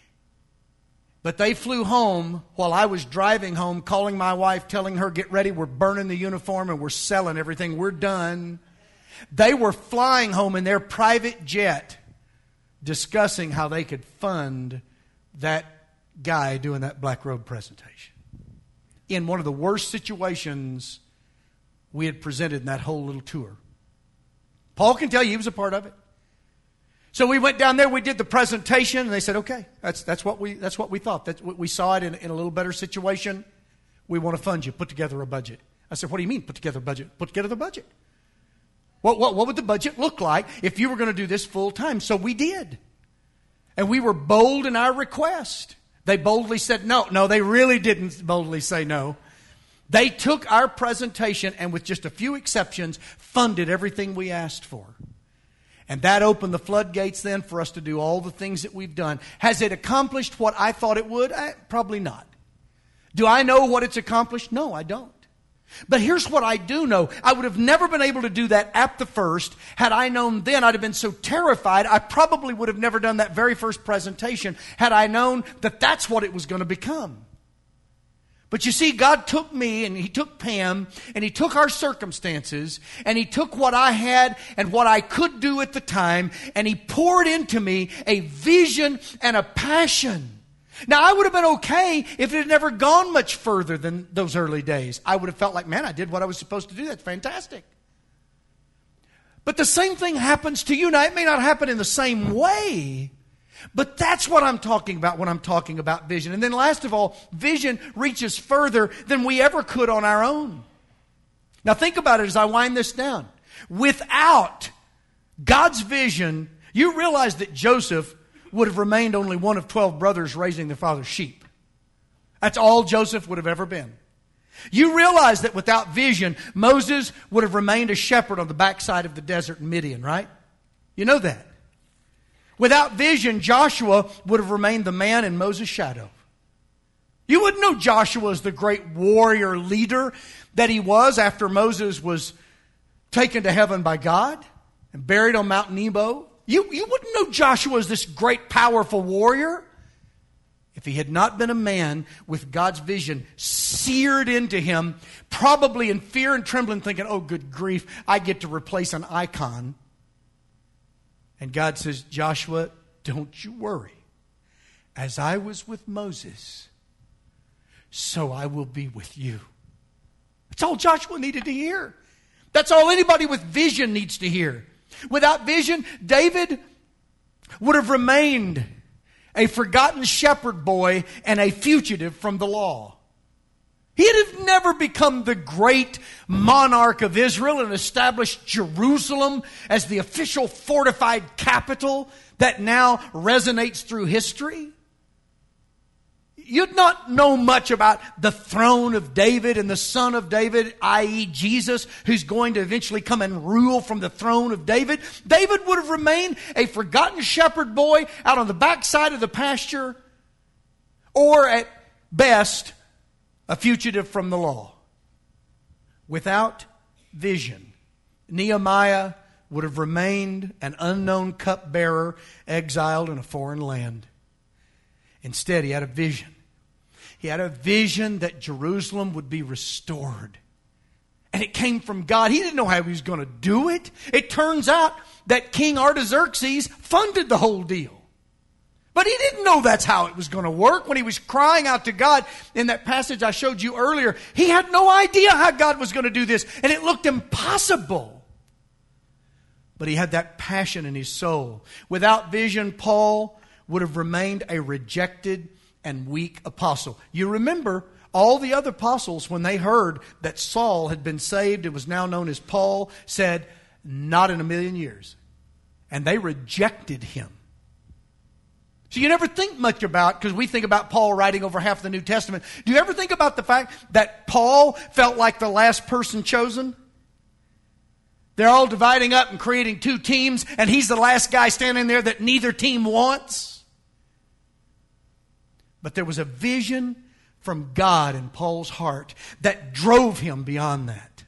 But they flew home while I was driving home, calling my wife, telling her, get ready, we're burning the uniform and we're selling everything. We're done. They were flying home in their private jet, discussing how they could fund that guy doing that Black Robe presentation. In one of the worst situations we had presented in that whole little tour. Paul can tell you he was a part of it. So we went down there, we did the presentation, and they said, okay, that's that's what we that's what we thought. That's what we saw it in, in a little better situation. We want to fund you. Put together a budget. I said, what do you mean put together a budget? Put together the budget. What what what would the budget look like if you were going to do this full time? So we did. And we were bold in our request. They boldly said no. No, they really didn't boldly say no. They took our presentation and with just a few exceptions, funded everything we asked for. And that opened the floodgates then for us to do all the things that we've done. Has it accomplished what I thought it would? Eh, probably not. Do I know what it's accomplished? No, I don't. But here's what I do know. I would have never been able to do that at the first. Had I known then, I'd have been so terrified, I probably would have never done that very first presentation had I known that that's what it was going to become. But you see, God took me and He took Pam and He took our circumstances and He took what I had and what I could do at the time and He poured into me a vision and a passion. Now, I would have been okay if it had never gone much further than those early days. I would have felt like, man, I did what I was supposed to do. That's fantastic. But the same thing happens to you. Now, it may not happen in the same way, but that's what I'm talking about when I'm talking about vision. And then last of all, vision reaches further than we ever could on our own. Now, think about it as I wind this down. Without God's vision, you realize that Joseph would have remained only one of twelve brothers raising their father's sheep. That's all Joseph would have ever been. You realize that without vision, Moses would have remained a shepherd on the backside of the desert in Midian, right? You know that. Without vision, Joshua would have remained the man in Moses' shadow. You wouldn't know Joshua as the great warrior leader that he was after Moses was taken to heaven by God and buried on Mount Nebo. You, you wouldn't know Joshua as this great, powerful warrior if he had not been a man with God's vision seared into him, probably in fear and trembling, thinking, oh, good grief, I get to replace an icon. And God says, Joshua, don't you worry. As I was with Moses, so I will be with you. That's all Joshua needed to hear. That's all anybody with vision needs to hear. Without vision, David would have remained a forgotten shepherd boy and a fugitive from the law. He'd have never become the great monarch of Israel and established Jerusalem as the official fortified capital that now resonates through history. You'd not know much about the throne of David and the son of David, that is. Jesus, who's going to eventually come and rule from the throne of David. David would have remained a forgotten shepherd boy out on the backside of the pasture, or at best, a fugitive from the law. Without vision, Nehemiah would have remained an unknown cupbearer, exiled in a foreign land. Instead, he had a vision. He had a vision that Jerusalem would be restored. And it came from God. He didn't know how he was going to do it. It turns out that King Artaxerxes funded the whole deal. But he didn't know that's how it was going to work. When he was crying out to God in that passage I showed you earlier, he had no idea how God was going to do this. And it looked impossible. But he had that passion in his soul. Without vision, Paul would have remained a rejected and weak apostle. You remember all the other apostles, when they heard that Saul had been saved and was now known as Paul, said, not in a million years. And they rejected him. So you never think much about, because we think about Paul writing over half the New Testament. Do you ever think about the fact that Paul felt like the last person chosen? They're all dividing up and creating two teams, and he's the last guy standing there that neither team wants. But there was a vision from God in Paul's heart that drove him beyond that.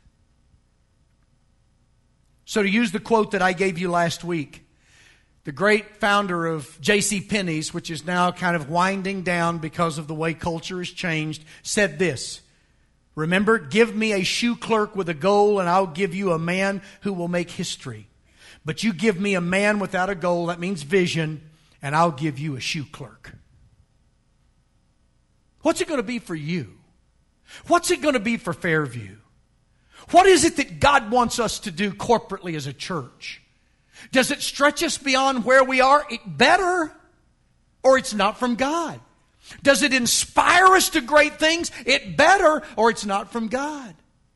So to use the quote that I gave you last week, the great founder of J C Penney's, which is now kind of winding down because of the way culture has changed, said this: remember, give me a shoe clerk with a goal and I'll give you a man who will make history. But you give me a man without a goal, that means vision, and I'll give you a shoe clerk. What's it going to be for you? What's it going to be for Fairview? What is it that God wants us to do corporately as a church? Does it stretch us beyond where we are? It better, or it's not from God. Does it inspire us to great things? It better, or it's not from God.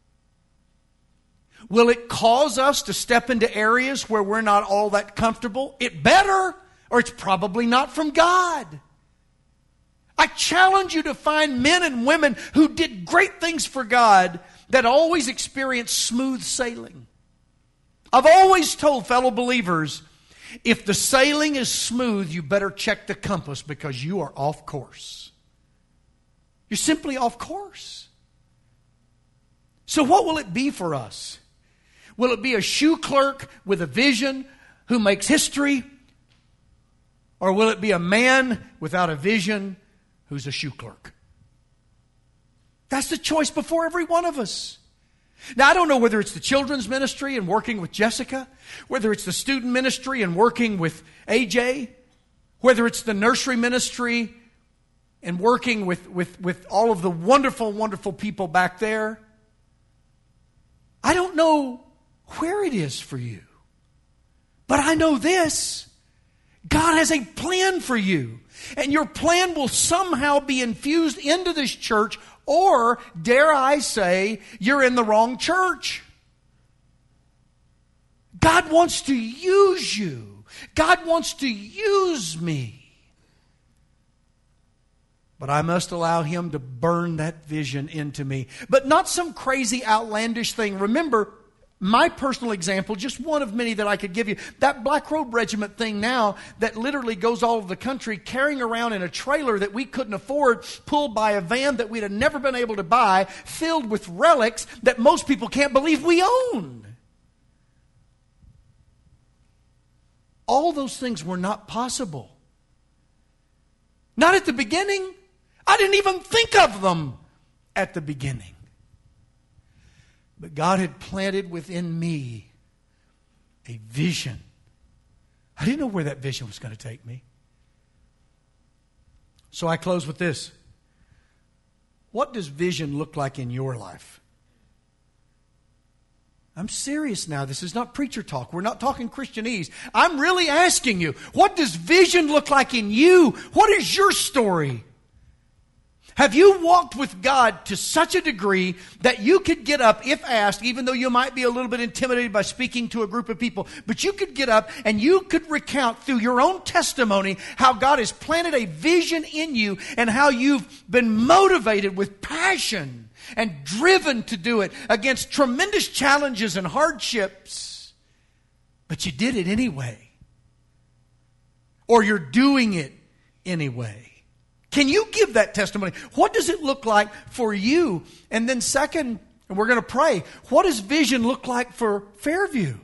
Will it cause us to step into areas where we're not all that comfortable? It better, or it's probably not from God. I challenge you to find men and women who did great things for God that always experienced smooth sailing. I've always told fellow believers, if the sailing is smooth, you better check the compass because you are off course. You're simply off course. So what will it be for us? Will it be a shoe clerk with a vision who makes history? Or will it be a man without a vision who's a shoe clerk? That's the choice before every one of us. Now, I don't know whether it's the children's ministry and working with Jessica, whether it's the student ministry and working with A J, whether it's the nursery ministry and working with, with, with all of the wonderful, wonderful people back there. I don't know where it is for you, but I know this: God has a plan for you, and your plan will somehow be infused into this church. Or, dare I say, you're in the wrong church. God wants to use you. God wants to use me. But I must allow Him to burn that vision into me. But not some crazy, outlandish thing. Remember, my personal example, just one of many that I could give you, that Black Robe Regiment thing now that literally goes all over the country carrying around in a trailer that we couldn't afford, pulled by a van that we'd have never been able to buy, filled with relics that most people can't believe we own. All those things were not possible. Not at the beginning. I didn't even think of them at the beginning. But God had planted within me a vision. I didn't know where that vision was going to take me. So I close with this. What does vision look like in your life? I'm serious now. This is not preacher talk. We're not talking Christianese. I'm really asking you, what does vision look like in you? What is your story? Have you walked with God to such a degree that you could get up, if asked, even though you might be a little bit intimidated by speaking to a group of people, but you could get up and you could recount through your own testimony how God has planted a vision in you and how you've been motivated with passion and driven to do it against tremendous challenges and hardships, but you did it anyway. Or you're doing it anyway. Can you give that testimony? What does it look like for you? And then second, and we're going to pray, what does vision look like for Fairview?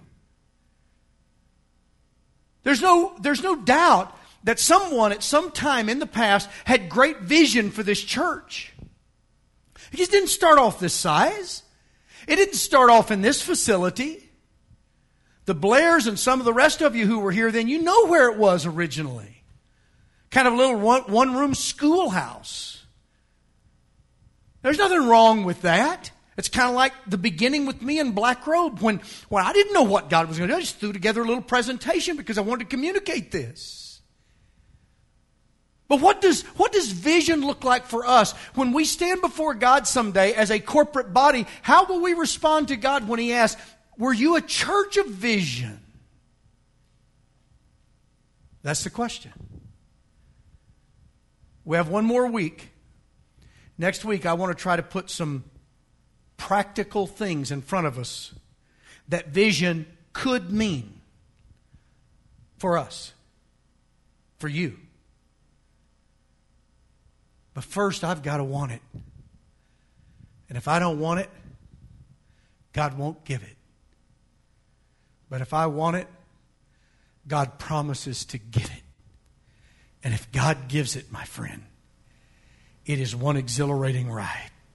There's no, there's no doubt that someone at some time in the past had great vision for this church. It just didn't start off this size. It didn't start off in this facility. The Blairs and some of the rest of you who were here then, you know where it was originally. Kind of a little one, one-room schoolhouse. There's nothing wrong with that. It's kind of like the beginning with me in Black Robe. When, when I didn't know what God was going to do, I just threw together a little presentation because I wanted to communicate this. But what does, what does vision look like for us? When we stand before God someday as a corporate body, how will we respond to God when He asks, were you a church of vision? That's the question. We have one more week. Next week, I want to try to put some practical things in front of us that vision could mean for us, for you. But first, I've got to want it. And if I don't want it, God won't give it. But if I want it, God promises to get it. And if God gives it, my friend, it is one exhilarating ride.